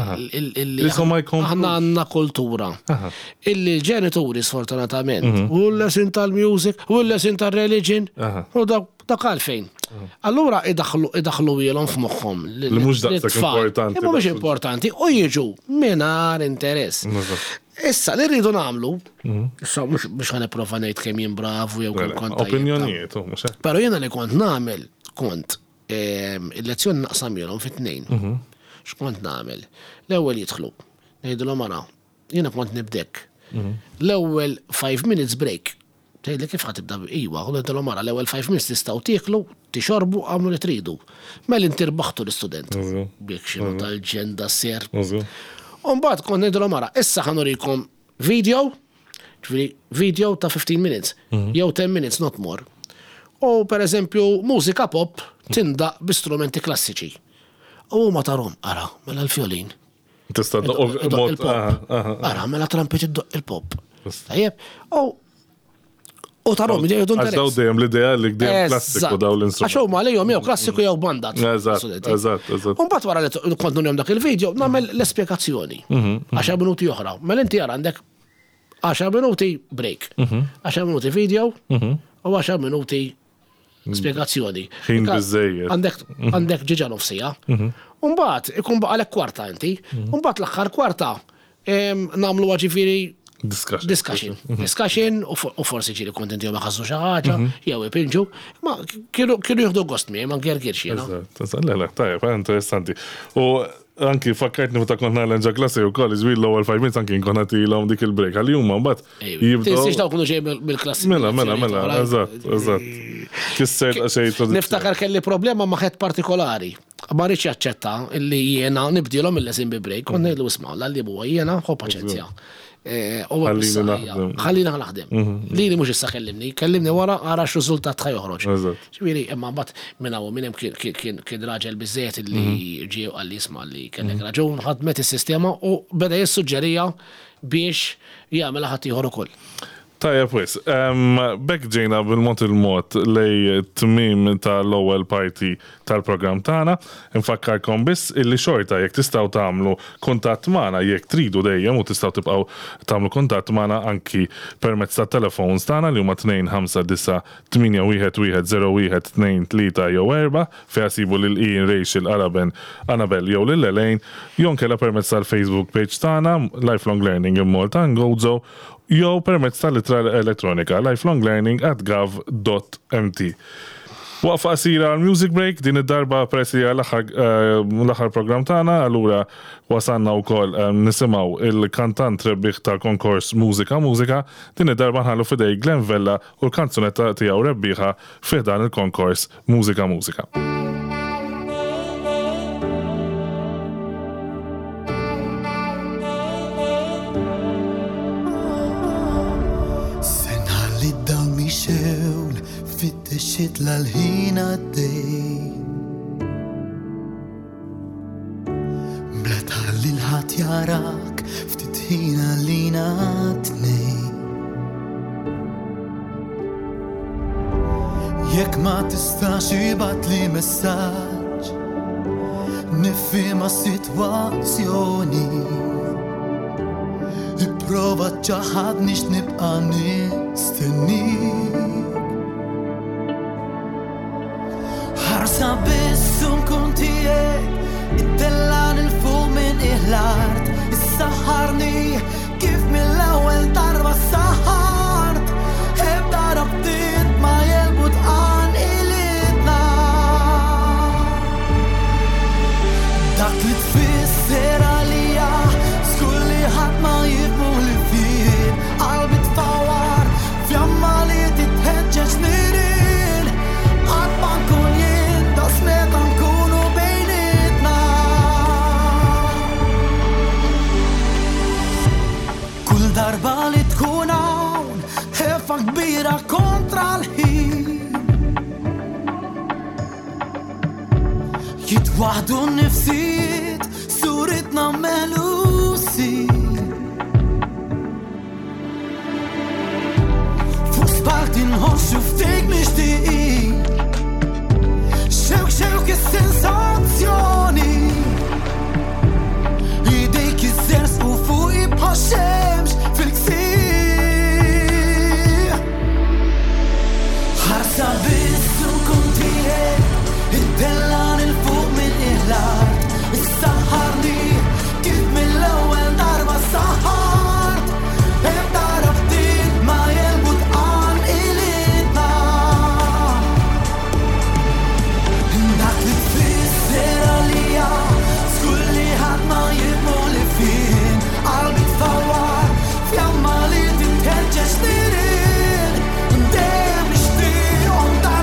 illi ħanna għanna kultura. Illi ġenituri sfortunatament. U l-lesin tal-music, u l-lesin tal-religion, u dak għalfejn. Allura idaħlu jilom f'moħħom. Li mux daqsak importanti. Imma mux importanti. U jiġu minar interess. Issa li rridu namlu, issa mux ħana prova nejt kem jimbravu jew kem kont. Opinjonijiet, mux. Pero jena li kont namel, kont il-lezzjoni naqsam jilom fit-tnejn. X'kont namel? L-ewwel jidħlu. Nejdu l-omara, jena kont nibdek. L-ewwel five minutes break. Tejli kif ħatibda iwa, u l mara l-ewwel five minutes tistgħu tieklu, tixorbu, għamlu li tridu. Mel inti rbaħtu l-istudent. Biek xinu tal-ġenda ser. Mbagħad kont ngħidu l-mara, issa ħanurikom video, video ta' fifteen minutes, jew ten minutes not more. U pereżempju mużika pop tinda b'istrumenti klassiċi. U ma tarom, ara, mela l-fjolin. Tista' il-pop. Ara, mela trampet il-pop. Tajjeb, u U tarom, id jgħidu interess. Għax daw dejjem l-idea li dejjem klassiku daw l-instrumenti. Għax huma lejhom jew klassiku jew bandat. Eżatt, eżatt, eżatt. Mbagħad wara li kont nagħmel dak il-video nagħmel l-espjegazzjoni. għaxar minuti oħra. Mela inti ara għandek għaxar minuti break. għaxar minuti video u għaxar minuti spjegazzjoni. Ħin biżejjed. Għandek ġiġa nofsija. Mbagħad ikun baqalek kwarta inti. Mbagħad l-aħħar kwarta nagħmlu ġifieri Discussion. Discussion. Discussion u forsi ġiri kontenti ma ħassu xaħġa, jew ipinġu, ma kienu jieħdu gost mi, ma gergirx jena. Eżatt, le, le, tajjeb, interessanti. U anki fakkartni meta kont nagħmel ġa klassi u college bil l-ewwel five minutes anki nkun nagħtilhom dik il-break għal huma mbagħad jibdew. Tinsiex daw kunu ġej mill-klassi. Mela, mela, mela, eżatt, eżatt. Kisser xejn. Niftakar kelli problema ma' ħed partikolari. Ma rridx jaċċetta illi jiena nibdilhom il-lesin bi break, kont ngħidlu isma' l-għalli huwa jiena ħobb paċenzja. Ħallina naħdem. Li li mhux issa kellimni, kellimni wara ara x'riżultat ħaj joħroġ. Ġifieri imma mbagħad minn hawn minn hemm kien raġel biżejjed illi ġie qal li isma' li kellek raġun ħadmet is-sistema u beda jissuġġerija biex jagħmel ħadd ieħor ukoll. Tajja pues, bekk ġejna bil-mod il-mod lej tmim tal-ewwel parti tal-programm tagħna, infakkarkom biss illi xorta jekk tistgħu tagħmlu kuntatt magħna jekk tridu dejjem u tistgħu tibqgħu tagħmlu kuntatt magħna anki permezz tat-telefons tagħna li huma tnejn ħamsa disa' tminja wieħed wieħed zero wieħed tnejn tlieta jew erba' fejn sibu lil Ian Rachel Araben Annabel jew lil Elaine jew kellha permezz tal-Facebook page tagħna Lifelong Learning in Malta Ngozo jew permezz tal-ittra elettronika lifelonglearning at gov dot m t. Waqfa qasira għal music break din id-darba pressi għal l-aħħar programm tagħna, allura wasanna wkoll nisimgħu il-kantant rebbieħ tal-konkors Mużika Mużika, din id-darba nħallu fidej Glenn Vella u l-kanzunetta tiegħu rebbieħa fih dan il-konkors Mużika Mużika. Xewl fit-tixit l-ħin għaddej Bla tħalli l-ħat jarak ftit ħin għallina tnej Jekk ma tistax ibat li messaġġ nifhimha sitwazzjoni Prova ċaħad nix nibqa nistennik Ħarsa bissu nkun tiegħek Id-dellan il-fuq minn il-art Issaħħarni kif mill-ewwel darba saħart Ebda rabtiet ma jelbu tqan ilitna Dak li tfisser għalija Skull li ħadd ma jibmu li fien Qalbi tfawar fjamma li titħeġġeġ nirien Qatt ma nkun jien da smeta nkunu bejnietna Kull darba li tkun hawn ħefa kbira kontra l-ħin Jitwaħdu n-nifsiet suritna melusi Fuq spalti nħossu ftik nixtieq Xewk xewk is-sensazzjoni Idejk iżersqu fuqi bħal xemx fil-ksir Ħarsa biss nkun tiegħek Id-dellan il-fuq minn il-art Issaħħarni kif mill-ewwel darba saħart Ebda rabtiet ma jelbu tqan ilitna Dak li tfisser għalija Skull li ħadd ma jibmu li fien Qalbi tfawwar fjamma li titħeġġeġ nirien Dejjem nixtieqhom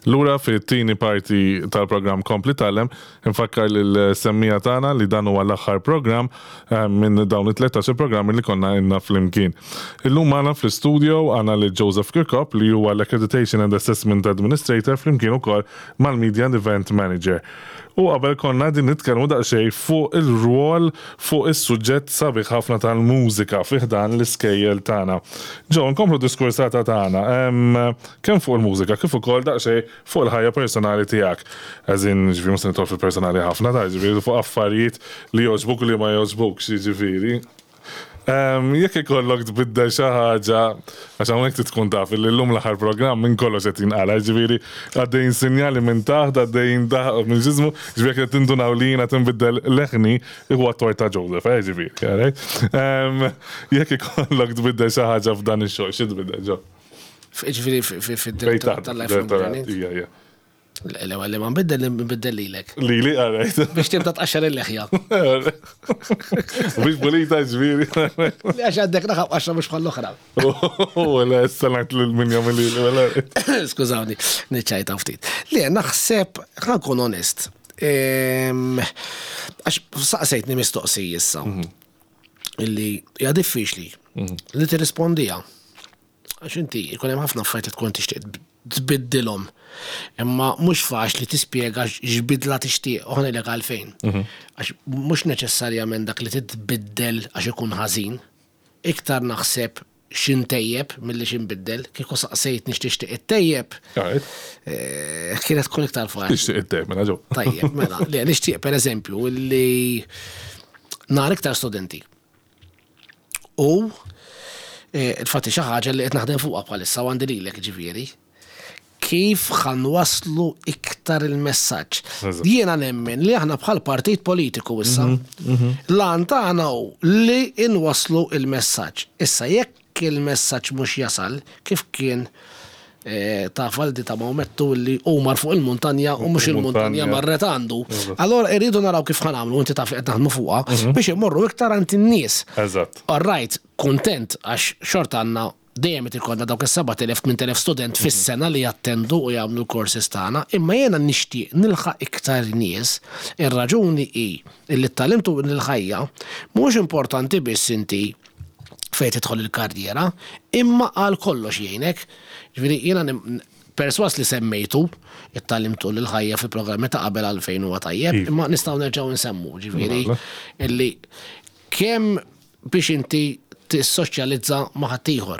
Lura fit-tieni parti tal-programm Kompli Tallem, infakkar lill-semmija tagħna li dan huwa l-aħħar programm minn dawn it-tletax il-programmi li konna inna flimkien. Illum għandna fl-istudio għandna li Joseph Kirkop li huwa l-Accreditation and Assessment Administrator flimkien ukoll mal-Media and Event Manager. U qabel konna din nitkellmu daqsxejn fuq il-rwol fuq is-suġġett sabiħ ħafna tal-mużika fih dan l-iskejjel tagħna. Ġo, nkomplu diskursata tagħna. Kemm fuq il-mużika kif ukoll daqsxejn fuq il-ħajja personali tiegħek. Eżin ġifieri mhux nitol fil-personali ħafna ta' ġifieri fuq affarijiet li jogħġbuk li ma jogħġbukx ġifieri. Jekk ikollok tbiddel xi ħaġa għax hawnhekk tkun taf li llum l-aħħar programm minn kollox qed jinqala, ġifieri għaddejjin sinjali minn taħt għaddejjin minn ġismu, ġifieri qed tindunaw li jiena tinbiddel leħni huwa t-tort ta' Joseph, eh ġifieri. Jekk ikollok tbiddel xi ħaġa f'dan ix-xogħol, xi tbiddel ġo? Ġifieri fid-direttorat tal-life. L-ewwel li ma nbiddel li nbiddel lilek. Lili għarajt. Biex tibda tqaxxar il-leħja. Biex bulita ġifieri. Li għax għandek naħab qaxxa mhux bħal l-oħra. Oh, la s-salat lil-min jagħmel lili wala. Skużawni, niċċajta ftit. Li naħseb ħankun onest. Għax saqsejtni mistoqsija issa. Illi hija diffiċli li tirrispondija. Għax inti jkun hemm ħafna affarijiet li tkun tixtieq tbiddilhom. Imma mhux faċli tispjega x'bidla tixtieq oħnelek għalfejn. Għax mhux neċessarjament dak li titbiddel għax ikun ħażin. Iktar naħseb x'intejjeb milli x'inbiddel, kieku saqsejtni x'tixtieq ittejjeb. Kienet tkun iktar faċli. Tixtieq ittejjeb mela ġew. Tajjeb, mela, li nixtieq pereżempju li nar iktar studenti. U il-fatti xi ħaġa li qed naħdem fuqha bħalissa u għandi lilek ġifieri. Kif ħan waslu iktar il-messaġġ. Jiena nemmen li aħna bħal partit politiku issa, l-għan tagħna hu li inwaslu il-messaġġ. Issa jekk il-messaġġ mhux jasal, kif kien ta' faldi ta' Maomettu li Umar fuq il-muntanja u mhux il-muntanja marret għandu. Allora irridu naraw kif ħanamlu inti taf qed naħdmu fuqha biex imorru iktar għand in-nies. Eżatt. All right, kuntent għax xorta għandna dejjem qed ikollna dawk is-seba' telef minn telef student fis-sena li jattendu u jagħmlu l-courses tagħna, imma jiena nixtieq nilħaq iktar nies. Ir-raġuni hi li t-talentu l-ħajja mhux importanti biss inti fejn tidħol il-karriera, imma għal kollox jgħinek. Ġifieri jiena perswas li semmejtu it-talimtu l-ħajja fil-programmi ta' qabel għalfejn huwa tajjeb, imma nistgħu nerġgħu nsemmu, ġifieri illi kemm biex inti tissoċjalizza ma' ħadd ieħor.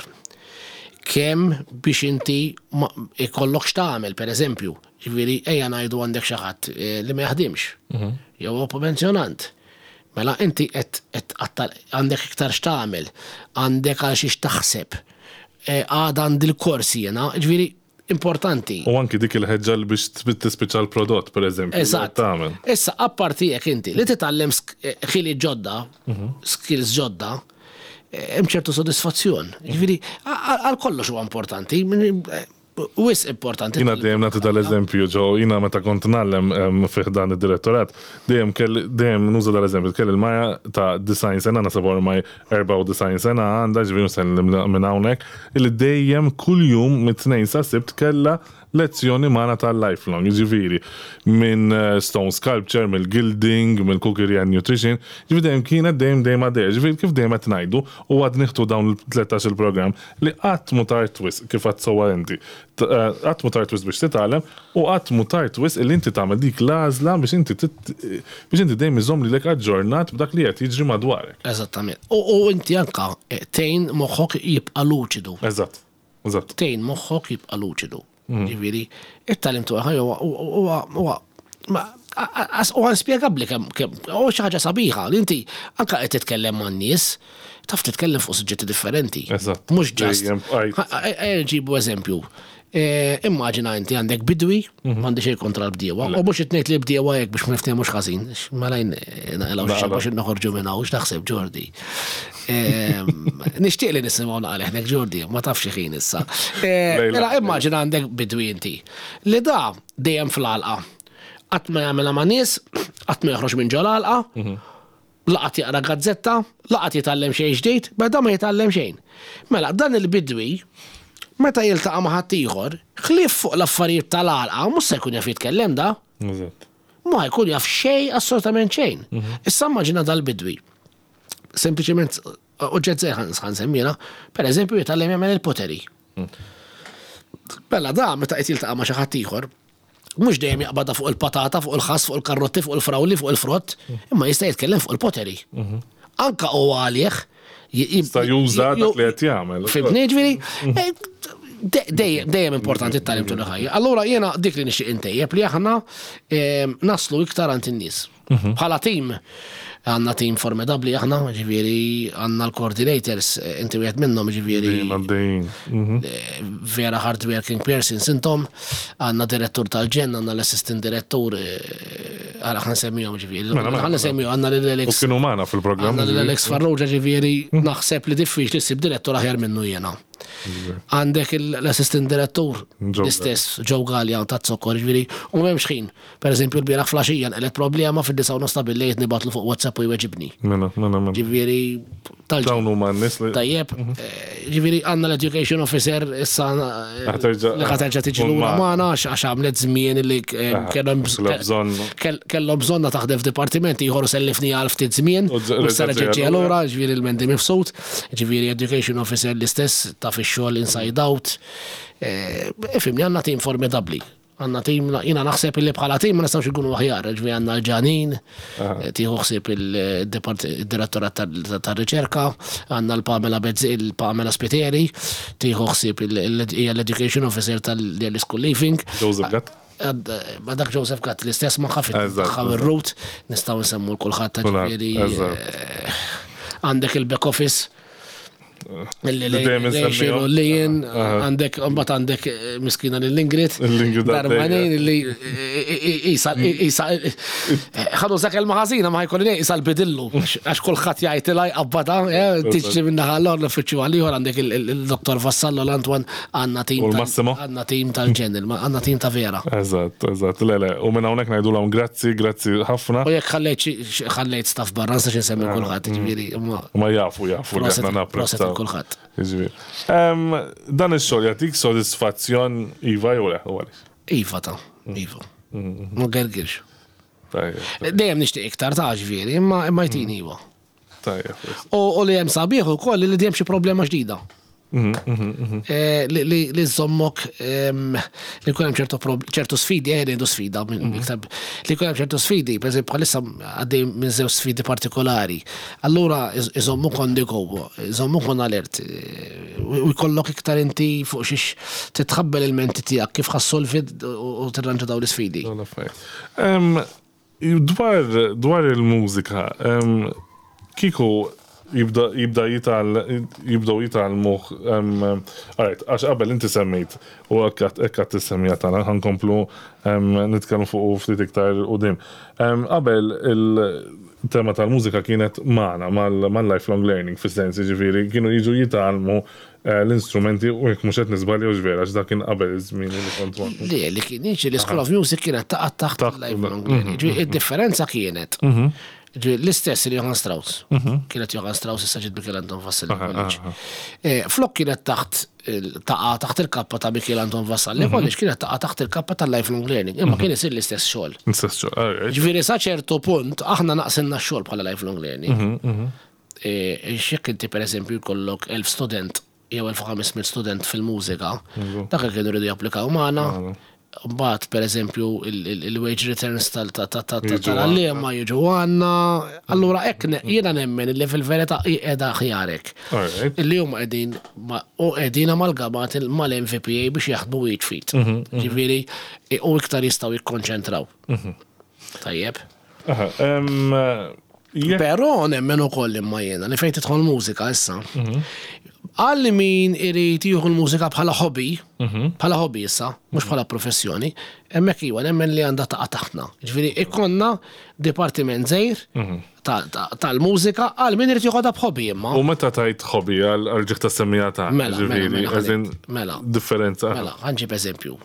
Kemm biex inti ikollok x'tagħmel, pereżempju, ġifieri ejja ngħidu għandek xi ħadd li ma jaħdimx. Jew huwa pensjonant. Mela inti qed għandek iktar x'tagħmel, għandek għal xi taħseb. Għad għandi l-korsi jiena, ġifieri importanti. U anki dik il-ħeġġa biex tispiċċa l-prodott, pereżempju. Eżatt. Issa apparti jekk inti li titgħallem ħili ġodda, skills ġodda, hemm ċertu sodisfazzjon. Ġifieri għal kollox huwa importanti, wis importanti. Jiena dejjem nagħti tal-eżempju ġo, jiena meta kont nagħlem fih dan id-direttorat, dejjem kell dejjem nuża dal-eżempju, kelli l-Maja ta' design sena, nasab ormai erba' u design sena għandha ġifieri sen minn hawnhekk, illi dejjem kuljum mit-tnejn sa' sibt kellha lezzjoni magħna tal-lifelong, ġifieri minn stone sculpture, mill gilding, mill cookery and nutrition, ġifieri dejjem kienet dejjem dejjem għaddejja, ġifieri kif dejjem qed ngħidu u għad nieħdu dawn il-tletax il-programm li qatt mu tard wisq kif qatt sewwa inti. Qatt mu tard wisq biex titgħallem u qatt mu tard wisq illi inti tagħmel dik l-għażla biex inti biex inti dejjem iżomm lilek aġġornat b'dak li qed jiġri madwarek. Eżattament. U inti anke tgħin moħħok jibqa' luċidu. Eżatt. Eżatt. Tgħin moħħok jibqa' luċidu. Ġifieri, it-talimtu huwa huwa inspjegabbli kemm huwa xi ħaġa sabiħa li inti anke qed titkellem man-nies, taf titkellem fuq suġġetti differenti. Eżatt. Mhux ġast. Ġibu eżempju. Immaġina inti għandek bidwi, m'għandi xejn kontra l-bdiewa, u mhux qed ngħid li bdiewa hekk biex ma niftehmux ħażin, malajn naqgħu xi biex noħorġu minn hawn x'taħseb Ġordi. Nixtieq li nisimgħu naqalek Ġordi, ma tafx xi ħin issa. Mela immaġina għandek bidwi inti. Li da dejjem fl-għalqa. Qatt ma jagħmilha ma' nies, qatt ma joħroġ minn ġol għalqa, laqgħet jaqra gazzetta, laqgħet jitgħallem xejn ġdid, beda ma jitgħallem xejn. Mela dan il-bidwi meta jiltaqa' ma' ħadd ieħor, ħlief fuq l-affarijiet tal-għalqa, mhux se jkun jaf jitkellem da. Eżatt. Ma jkun jaf xejn, assolutament xejn. Issa immaġina dal-bidwi. Sempliċement oġġett żgħir ħan semmina, pereżempju jitgħallem jagħmel il-pottery. Bella da meta qed jiltaqa' ma' xi ħadd ieħor, mhux dejjem jaqbadha fuq il-patata, fuq il-ħass, fuq il-karrotti, fuq il-frawli, fuq il-frott, imma jista' jitkellem fuq il-pottery. Anka u għalih Sta juża dak li qed jagħmel. Fibni ġifieri, dejjem importanti t-talim tul ħajja. Allura jiena dik li nixtieq intejjeb li aħna naslu iktar għand in-nies. Bħala tim għandna tim formidabli aħna, ġifieri għandna l-coordinators, inti wieħed minnhom ġifieri vera hard working persons intom, għandna direttur tal-ġen, għandna l-assistant direttur għala ħan semmijom ġifieri. Ħan semmijom għandna l-Alex. U kienu magħna fil-programm. Għandna l-Alex Farrugia ġifieri naħseb li diffiċli ssib direttur aħjar minnu jiena. Għandek l-assistant direttur l-istess Joe Gallia ta' Zokkor ġifieri u m'hemmx ħin. Pereżempju l-bieraħ flaxija nqelet problema fid-disa u nofs ta' bil-lejl nibatlu fuq WhatsApp u jweġibni. Mela, mela, mela. Ġifieri Dawn huma n-nies li. Tajjeb, ġifieri għandna l-education officer issa li ħaterġa' tiġi lura magħna għax għamlet żmien li kellhom bżonna taħdem f'dipartiment ieħor sellifni għal ftit żmien u issa reġgħi lura, ġifieri l-mendi mifsud, ġifieri education officer l-istess ta' fix-xogħol inside out. Ifhimni għandna tim formidabbli. Għanna tim, jina naħseb li bħala tim ma nistawx ikunu aħjar, ġvi għanna l-ġanin, tiħu xsib il-direttorat tal-riċerka, għanna l-Pamela Bezzi, il-Pamela Spiteri, tiħu xsib l-Education Officer tal-School Living. Joseph Gatt. Ma dak Joseph Gatt l-istess ma ħafit, ħaw il-root, nistaw nsemmu l-kulħat ġviri. Għandek il-back office, li jien għandek mbagħad għandek miskina l-Ingrid darbanin li ħadu sak il-maħazina ma ħajkolli isa l-bidillu għax kulħadd jgħid ilha jqabbada tiġi minna ħallor l-uffiċċju għal ieħor għandek il-Doktor Vassallo l-Antwan għandna tim għandna tim tal-ġenil għandna tim ta' vera. Eżatt, eżatt, lele, u minn hawnhekk ngħidulhom grazzi, grazzi ħafna. U jekk ħallejt staff barra sa x'insemmi kulħadd, ġifieri. Ma jafu jafu li aħna napprezzaw kulħadd. Dan il-xogħol jagħtik sodisfazzjon iva jew le għaliex? Iva ta' iva. Ma gergirx. Dejjem nixtieq iktar ta' ġifieri, imma imma jtini iva. U li hemm sabiħ ukoll li dejjem xi problema ġdida. Li żommok li jkun hemm ċertu sfidi, jgħidu sfida li jkun hemm ċertu sfidi, pereżempju bħalissa għaddej minn żewġ sfidi partikolari. Allura iżommuk on the go, iżommuk on alert. U jkollok iktar inti fuq xiex titħabbel il-menti tiegħek kif ħassolvi u tirranġa dawn l-isfidi. Dwar il-mużika, kiku jibda jital jibdaw jitalmuh għajt, għax qabel inti semmejt u ekkat t-semmija tana ħankomplu nitkellmu fuq ftit iktar u dim. Qabel il-tema tal-mużika kienet maħna mal-lifelong learning fis-sens ġifieri kienu jiġu jitalmu l-instrumenti u jekk mhux qed nisbali u ġvera għax dak kien qabel iż-żmien li kont waqt. Le, li kien jiġi l-School of Music kienet taqgħod taħt lifelong learning. Id-differenza kienet l-istess li Johann Strauss. Kienet Johann Strauss issa ġiet Michael Anton Vassalli College. Flok kienet taħt taqa taħt il-kappa ta' Michael Anton Vassalli College kienet taqa taħt il-kappa tal-lifelong learning. Imma kien isir l-istess xogħol. L-istess xogħol. Ġifieri sa ċertu punt aħna naqsilna x-xogħol bħala lifelong learning. X'jekk inti pereżempju jkollok elf student jew elf u ħamesmiet student fil-mużika, dak kienu jridu japplikaw magħna. Mbagħad pereżempju il-wage returns tal-għalliema jiġu għandna. Allura hekk jiena nemmen li fil-verità qiegħda ħjarek. Illi huma qegħdin u qegħdin amalgamat mal-M V P A biex jaħdmu wieġ fit. Ġifieri u iktar jistgħu jikkonċentraw. Tajjeb. Però nemmen ukoll imma jiena li fejn tidħol mużika issa. Għalli min irid jieħu l-mużika bħala hobby, bħala hobby issa, mhux bħala professjoni, hemmhekk iwa nemmen li għandha taqa' taħtna. Ġifieri ikonna dipartiment żgħir tal-mużika għal min irid jieħodha b'hobby imma. U meta tajt hobby għal ġieħ tas-semmija ta' ġifieri, eżin differenza. Mela, ħanġib eżempju.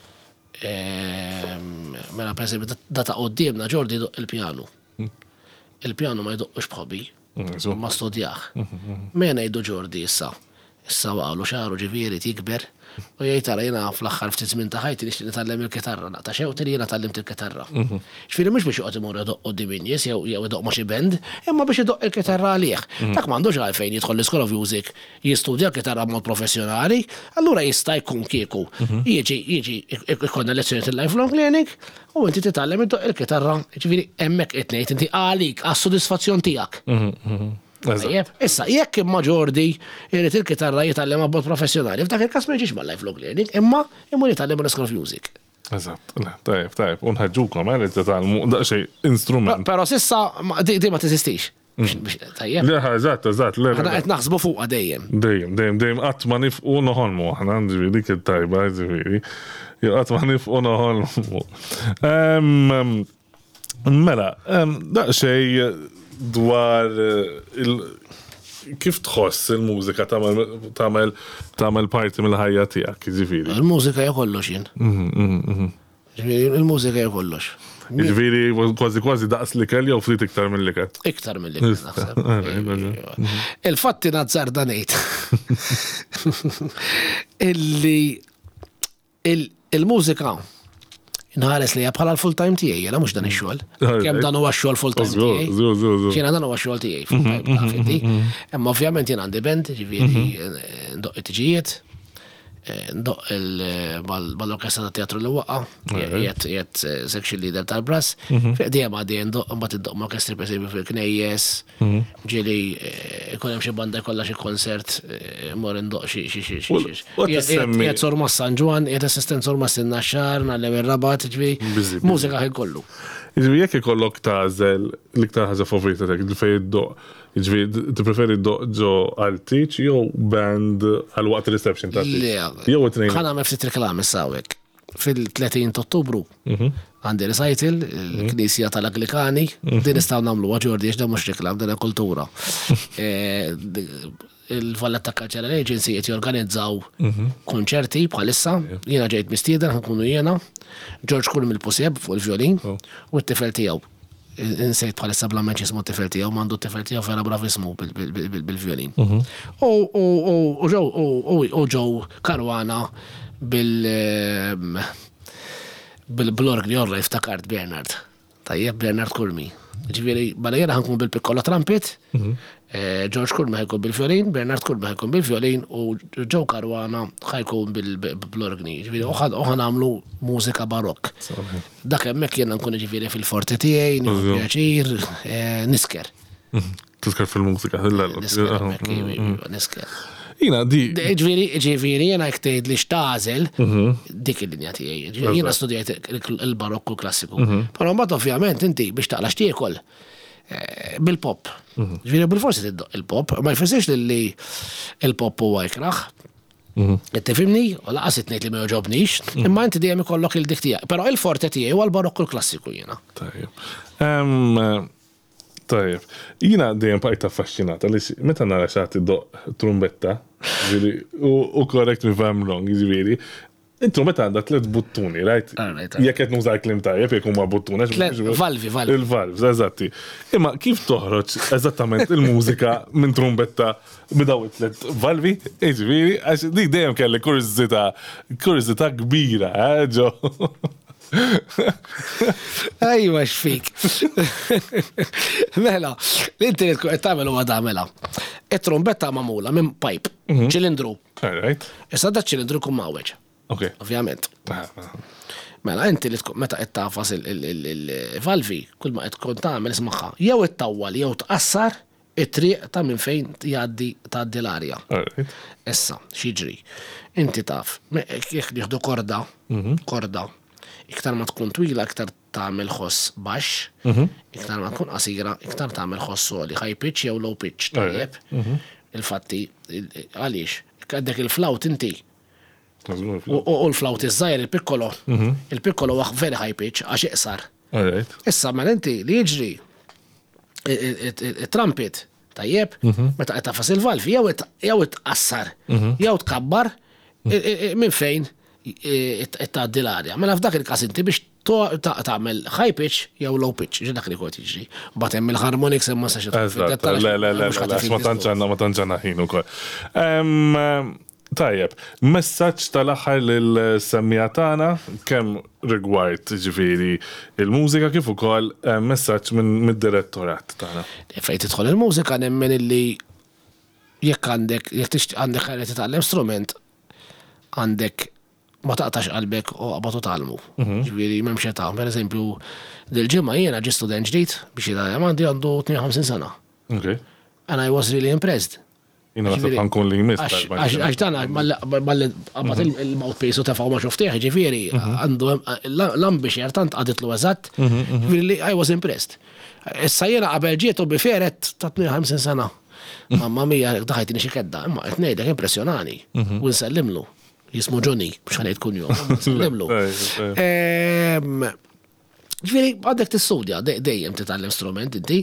Mela pereżempju data qudiemna Ġordi il-pjanu. Il-pjanu ma jdoqqux b'hobby. Ma studjaħ. Mena jiddu Ġordi issa. issa waqalu xaru ġifieri tikber. U jgħid tara jiena fl-aħħar ftit żmien ta' ħajti nixtieq nitgħallem il-kitarra, naqta' xewt li jiena tallimt il-kitarra. Ġifieri mhux biex joqgħod imur idoqq quddiem in-nies jew jew idoqq ma' xi band, imma biex idoqq il-kitarra għalih. Dak m'għandux għalfejn jidħol l-School of Music jistudja l-kitarra b'mod professjonali, allura jista' jkun kieku. Jiġi jiġi ikollna lezzjoni tal-lifelong learning u inti titgħallem idoqq il-kitarra, ġifieri hemmhekk qed ngħid inti għalik għas-sodisfazzjon tiegħek. Issa, jekk imma Ġordi jrid il-kitarra jitgħallem b'mod professjonali, f'dak il-każ ma jiġix mal-lifelong learning, imma imma jitgħallem l-School of Music. Eżatt, tajjeb, tajjeb, unħaġġukom għal titgħallmu daqsxejn instrument. Però s'issa di ma teżistix. Tajjeb. Le, eżatt, eżatt, le. Aħna qed naħsbu fuqha dejjem. Dejjem, dejjem, dejjem qatt ma nifqu noħolmu aħna ġifieri dik it-tajba ġifieri. Qatt ma nifqu noħolmu. Mela, daqsxejn dwar kif tħoss il-mużika tagħmel tagħmel parti mill-ħajja tiegħek, jiġifieri. Il-mużika hija kollox jien. Ġifieri il-mużika hija kollox. Jiġifieri kważi kważi daqs l-ikel jew ftit iktar mill-ikel. Iktar mill-ikel naħseb. Il-fatti nazzar dan ngħid. Illi il-mużika nħares li bħala l-full-time tiegħi, jela mhux dan ix-xogħol. Kemm dan huwa x-xogħol full-time tiegħi. Jiena dan huwa x-xogħol tiegħi full-time. Imma ovvjament jien għandi band, ġifieri ndoq it-tiġijiet, ndoq ball-orkestra ta' teatru li waqa', jgħid section leader tal-brass, dejjem għaddi ndoq mbagħad indoq orkestri pereżempju fil-Knejjes, ġieli ikun hemm xi banda jkollha xi konsert, mor indoq xi xi xi xi. Jgħid Sor Massan Ġwan, jgħid assistent Sor Massin Naxxar, nagħlem ir-rabat, ġifieri mużika ħin kollu. Jiġifieri jekk ikollok tagħżel l-iktar ħaġa favorita tiegħek li fejn iddoq, jiġifieri tippreferi ddoq ġo għal-teach jew band għal waqt reception ta' teach. Jew it-tnejn. Ħa nagħmel ftit reklam issa hawnhekk. Fil-tletin ta' Ottubru għandi recital il-Knisja tal-Anglikani, din nistgħu nagħmluha Ġordi għax dan mhux reklam, din kultura. Il-Valletta Cultural Agency qed jorganizzaw konċerti bħalissa, jiena ġejt mistieden ħankunu jiena, George Kull mill-Puseb fuq il-vjolin u t-tifel tiegħu. Insejt bħalissa bla menċ jismu t-tifel tiegħu, m'għandu t-tifel tiegħu vera bravismu bil-vjolin. U ġew Karwana bil-blorg li orra iftakart Bernard. Tajjeb Bernard Kulmi. Ġifieri balajera ħankun bil-pikkola trumpet, George Kulmi ħajkun bil-violin, Bernard Kulmi ħajkun bil-violin u Joe Karwana ħajkun bil-blorgni. Ġifieri uħan għamlu mużika barokk. Dak hemmhekk jiena nkun ġifieri fil-forti tiegħi, nieħu pjaċir, nisker. Tisker fil-mużika, nisker. Jina, di. Ġviri, ġviri, jena jktejt li xtażel dik il-linja tiegħi. Jena studijajt il-barokku klassiku. Però mbagħad ovvjament inti biex taqla x'tiekol bil-pop. Ġviri, bil-forsi tiddoq il-pop, ma jfissirx li il-pop huwa jkraħ. Tifhimni, u laqas ngħid li ma joġobnix, imma inti dejjem ikollok il-dik tiegħek. Però il-forte tiegħi huwa l-barokku klassiku jiena. Tajjeb. Tajjeb, jina dejjem bqajt affaxxinata li meta nara xagħti doq trumbetta, u correct me if I'm wrong, jiġifieri, il-trumbetta għandha tliet buttuni, right? Jekk qed nuża klim tajjeb jekk huma buttuni. Valvi, valvi. Il-valvs, eżatti. Imma kif toħroġ eżattament il-mużika minn trumbetta b'daw it-tliet valvi? Jiġifieri, għax dik dejjem kelli kurżità, kurżità kbira, ġo. Ajwa xfik. Mela, l-inti li tkun tagħmel huwa tagħmilha. It-trumbetta magħmula minn pipe, ċilindru. Issa da ċilindru kun mawweġ. Ovvjament. Mela, inti li tkun meta qed tafas il-valvi, kull ma qed tkun tagħmel ismaħħa, jew ittawwal jew tqassar it-triq ta' minn fejn jgħaddi tgħaddi l-arja. Issa, x'jiġri. Inti taf, jekk nieħdu korda, korda, iktar ma tkun twila, iktar tagħmel ħoss baxx, iktar ma tkun qasira, iktar tagħmel ħoss soli, high pitch jew low pitch, tajjeb. Il-fatti għaliex, għaddek il-flawt inti. U l-flawt iż-żgħir il-piccolo, il-piccolo huwa very high pitch għax iqsar. Issa ma inti li jiġri it-trumpet, tajjeb, meta qed tafas il-valvi jew itqassar, jew tkabbar minn fejn it-tgħaddi l-arja. Mela f'dak il-każ inti biex tagħmel high pitch jew low pitch, ġi dak li kont jiġri. Mbagħad hemm il-harmonics hemm ma sax Eżatt, le le le ma tantx għandna ma tantx għandna ħin ukoll. Tajjeb, messaġġ tal-aħħar lill-semmija tagħna kemm rigward ġifieri il-mużika kif ukoll messaġġ mid-direttorat tagħna. Fejn tidħol il-mużika nemmen illi jekk għandek jekk tixtieq għandek ħajja titgħallem strument għandek ma taqtax qalbek u qabad tagħlmu. Ġifieri m'hemm xi ta' pereżempju dil-ġimgħa jiena ġi student ġdid biex jitgħallem għandi għandu tnejn u ħamsin sena. Okay. And I was really impressed. Jina nasib ħankun li jmiss. Għax dan għabbat il-mouthpiece u tafaw ma xuftiħ, ġifiri, għandu l-ambixer tant għaditlu eżatt, ġifiri I was impressed. Issa jena qabel ġietu biferet ta' tnejn u ħamsin sena. Mamma mija daħajtini xi kedda, imma qed ngħidlek impressjonani. U nsellimlu. Jismu Johnny, biex ħanejt kun jom. Nsellimlu. Ġifiri, għaddek tistudja, dejjem titgħallem strument inti.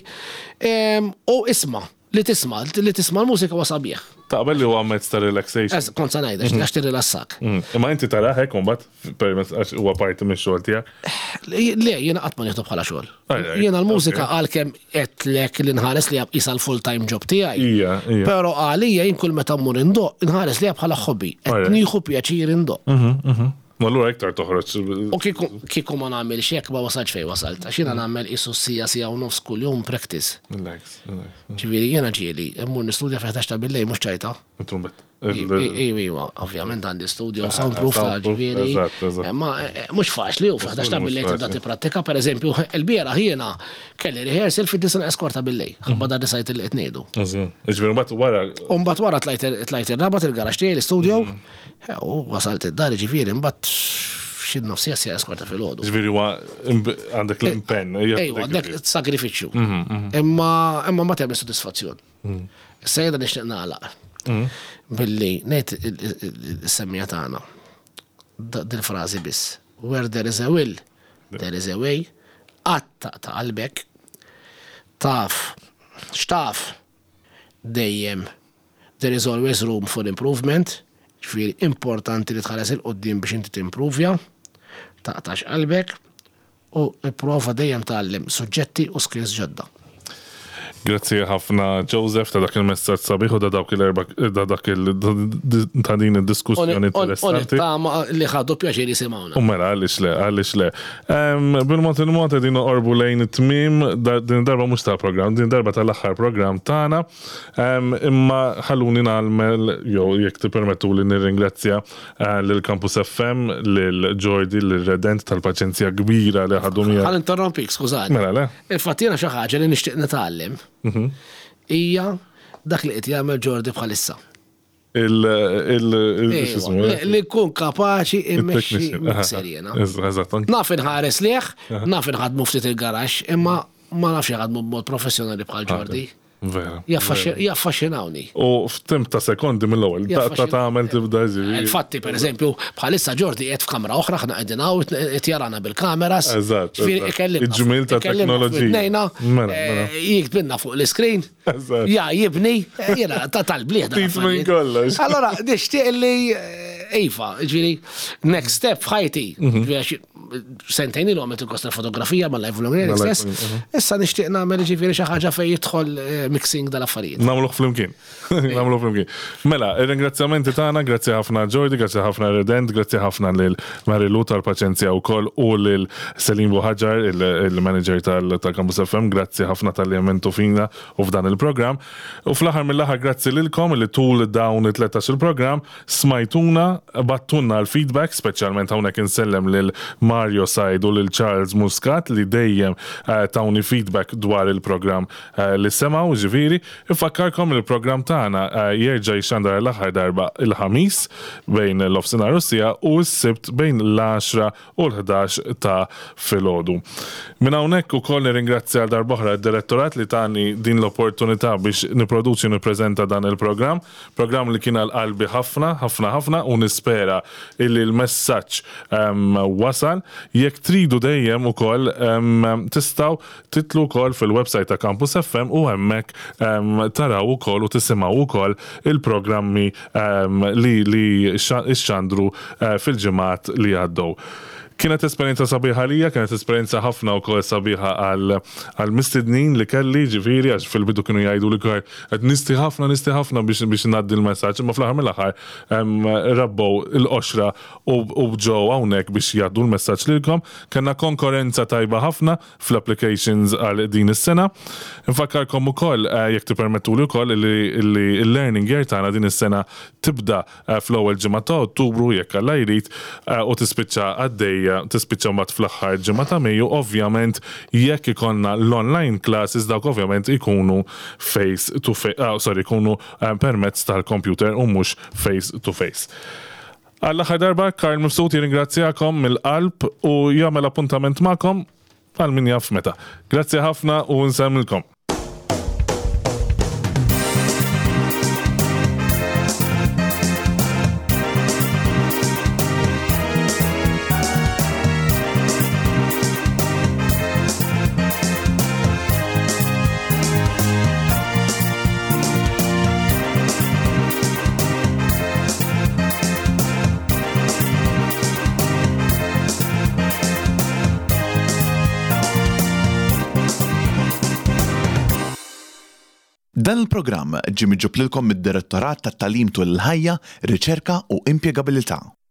U isma' li tisma, li tisma l-mużika wa sabiħ. Taqbel li huwa mezz ta' relaxation. Kont sa ngħidha għax tirrilassak. Imma inti tara hekk imbagħad permezz għax huwa parti mix-xogħol tiegħek? Le, jiena qatt ma nieħdu bħala xogħol. Jiena l-mużika għalkemm qedlek li nħares li isa l-full-time job tiegħi. Ija, ija. Però għalija jien kull meta mmur indoq, inħares li bħala hobby. Qed nieħu pjaċir indoq. Ma l-għura iktar toħroġ. U kieku ma nagħmel xek ma wasalx fejn wasalt. Għax jiena nagħmel isu sija sija u nofs kull jum practice. Ġifieri jiena ġieli, immur nistudja fi ħdax ta' billejl mhux ċajta. Iwa, ovvjament għandi studio soundproof ta' ġifieri. Ma mhux faċli u fi ħdax ta' billejl tibda tipprattika, pereżempju l-biera jiena kelli rehearsal fid-disna eskwarta billejl. Ħabba dar disajt li qed ngħidu. Ġifieri mbagħad wara. U mbagħad wara tlajt ir-rabat il-garax tiegħi l-studio. U wasalt id-dar ġifieri mbagħad xid nofsija sija eskwarta fil-ħodu. Ġifieri huwa għandek l-impenn. Ejwa, għandek sagrifiċċju. Imma imma ma tagħmel sodisfazzjon. Issa jeda nixtieq nagħlaq. Billi ngħid is-semmija tagħna. Dil-frażi biss. Where there is a will, there is a way. Qatt ta' qalbek taf x'taf dejjem there is always room for improvement. Ġifieri importanti li tħares il-qoddim biex inti timprovja, taqtax qalbek u ipprova dejjem tgħallem suġġetti u skills ġodda. Grazzi ħafna Joseph ta' dak il-messaġġ sabiħ u ta' dawk il-erba' ta' dak ta' din id-diskussjoni interessanti. Ta' li ħadu pjaċir jisimgħuna. U mela għaliex le, għaliex le. Bil-mod il-mod qegħdin noqorbu lejn it-tmiem din darba mhux tal-programm, din darba tal-aħħar programm tagħna. Imma ħalluni nagħmel jew jekk tippermettu li nirringrazzja lil Campus F M, lil Jordi, lil Redent tal-paċenzja kbira li ħadu miegħek. Ħal interrompik, skużani. Mela le. Il-fatt jiena xi ħaġa li nixtieq nitgħallem. Ija dak li qed jagħmel Jordi bħalissa. Il il li kun kapaċi immexxi serjena. Naf inħares liħ, naf inħadmu ftit il-garax, imma ma nafx jaħdmu b'mod professjonali bħal Jordi. Jaffaxxinawni. U f'tim ta' sekondi mill-ewwel ta' tagħmel tibda ġifieri. Il-fatti pereżempju bħalissa Jordi qed f'kamra oħra ħna qegħdin hawn qed jarana bil-kameras. Eżatt. Il-ġumil ta' teknoloġija. Jiktbinna fuq l-iskrin. Ja jibni jiena ta' tal-bliħ. Minn kollox. Allora nixtieq li Iva, ġifieri next step f'ħajti. Sentejn ilu għamilt il-kosta fotografija ma' live vlogger stess. Issa nixtieq nagħmel ġifieri xi ħaġa fejn jidħol mixing dal-affarijiet. Nagħmluh flimkien. Nagħmluh flimkien. Mela, ir-ringrazzjamenti tagħna, grazzi ħafna Jordi, grazzi ħafna Redent, grazzi ħafna lil Marilu tal-paċenzja wkoll u lil Selim Buħaġar, il-manager tal-Campus F M, grazzi ħafna tal-li fina u f'dan il-programm. U fl-aħħar mill-aħħar grazzi lilkom li tul dawn it-tletax il-programm smajtuna, battunna l-feedback, speċjalment hawnhekk insellem lil Mario Said u lil Charles Muscat li dejjem tawni feedback dwar il-programm li semaw ġifieri. Infakkarkom il-programm tagħna jerġa' jxandar l-aħħar darba il-ħamis bejn l-ofsinhar u sija u s-sibt bejn l-għaxra u l-ħdax ta' filgħodu. Minn hawnhekk ukoll nirringrazzja għal darb'oħra d-direttorat li tani din l-opportunità biex nipproduċi u nippreżenta dan il-programm, programm li kien għal qalbi ħafna, ħafna ħafna u nispera illi l-messaġġ wasal. Jekk tridu dejjem ukoll tistgħu titlu wkoll fil-website ta' Campus F M u hemmhekk taraw ukoll u tisimgħu wkoll il-programmi li li xxandru fil-ġimgħat li għaddew. Kienet esperienza sabiħa lija, kienet esperienza ħafna wkoll sabiħa għal mistednin li kelli ġifieri għax fil-bidu kienu jgħidu li kar qed nisti ħafna nisti ħafna biex biex ngħaddi l-messaġġ, imma fl-aħħar mill-aħħar rabbow il-qoxra u ġew hawnhekk biex jgħaddu l-messaġġ lilkom. Kellna konkurrenza tajba ħafna fl-applications għal din is-sena. Infakkarkom ukoll jekk tippermettuli wkoll li l-learning year tagħna din is-sena tibda fl-ewwel ġimgħa ta' Ottubru jekk Alla jrid u tispiċċa għaddej tispiċċa mbagħad fl-aħħar ġimgħa ta' Mejju, ovvjament jekk ikollna l-online classes dawk ovvjament ikunu face to face, ah, sorry, ikunu permezz tal-computer u mhux face to face. Għall-aħħar darba Karl Mifsud jirringrazzjakom mill-qalb u jagħmel appuntament magħkom għal min jaf meta. Grazzi ħafna u nsemmilkom. Dan il-programm ġie miġġub lilkom mid-Direttorat tat-Tagħlim tul il-Ħajja, Riċerka u Impjegabilità.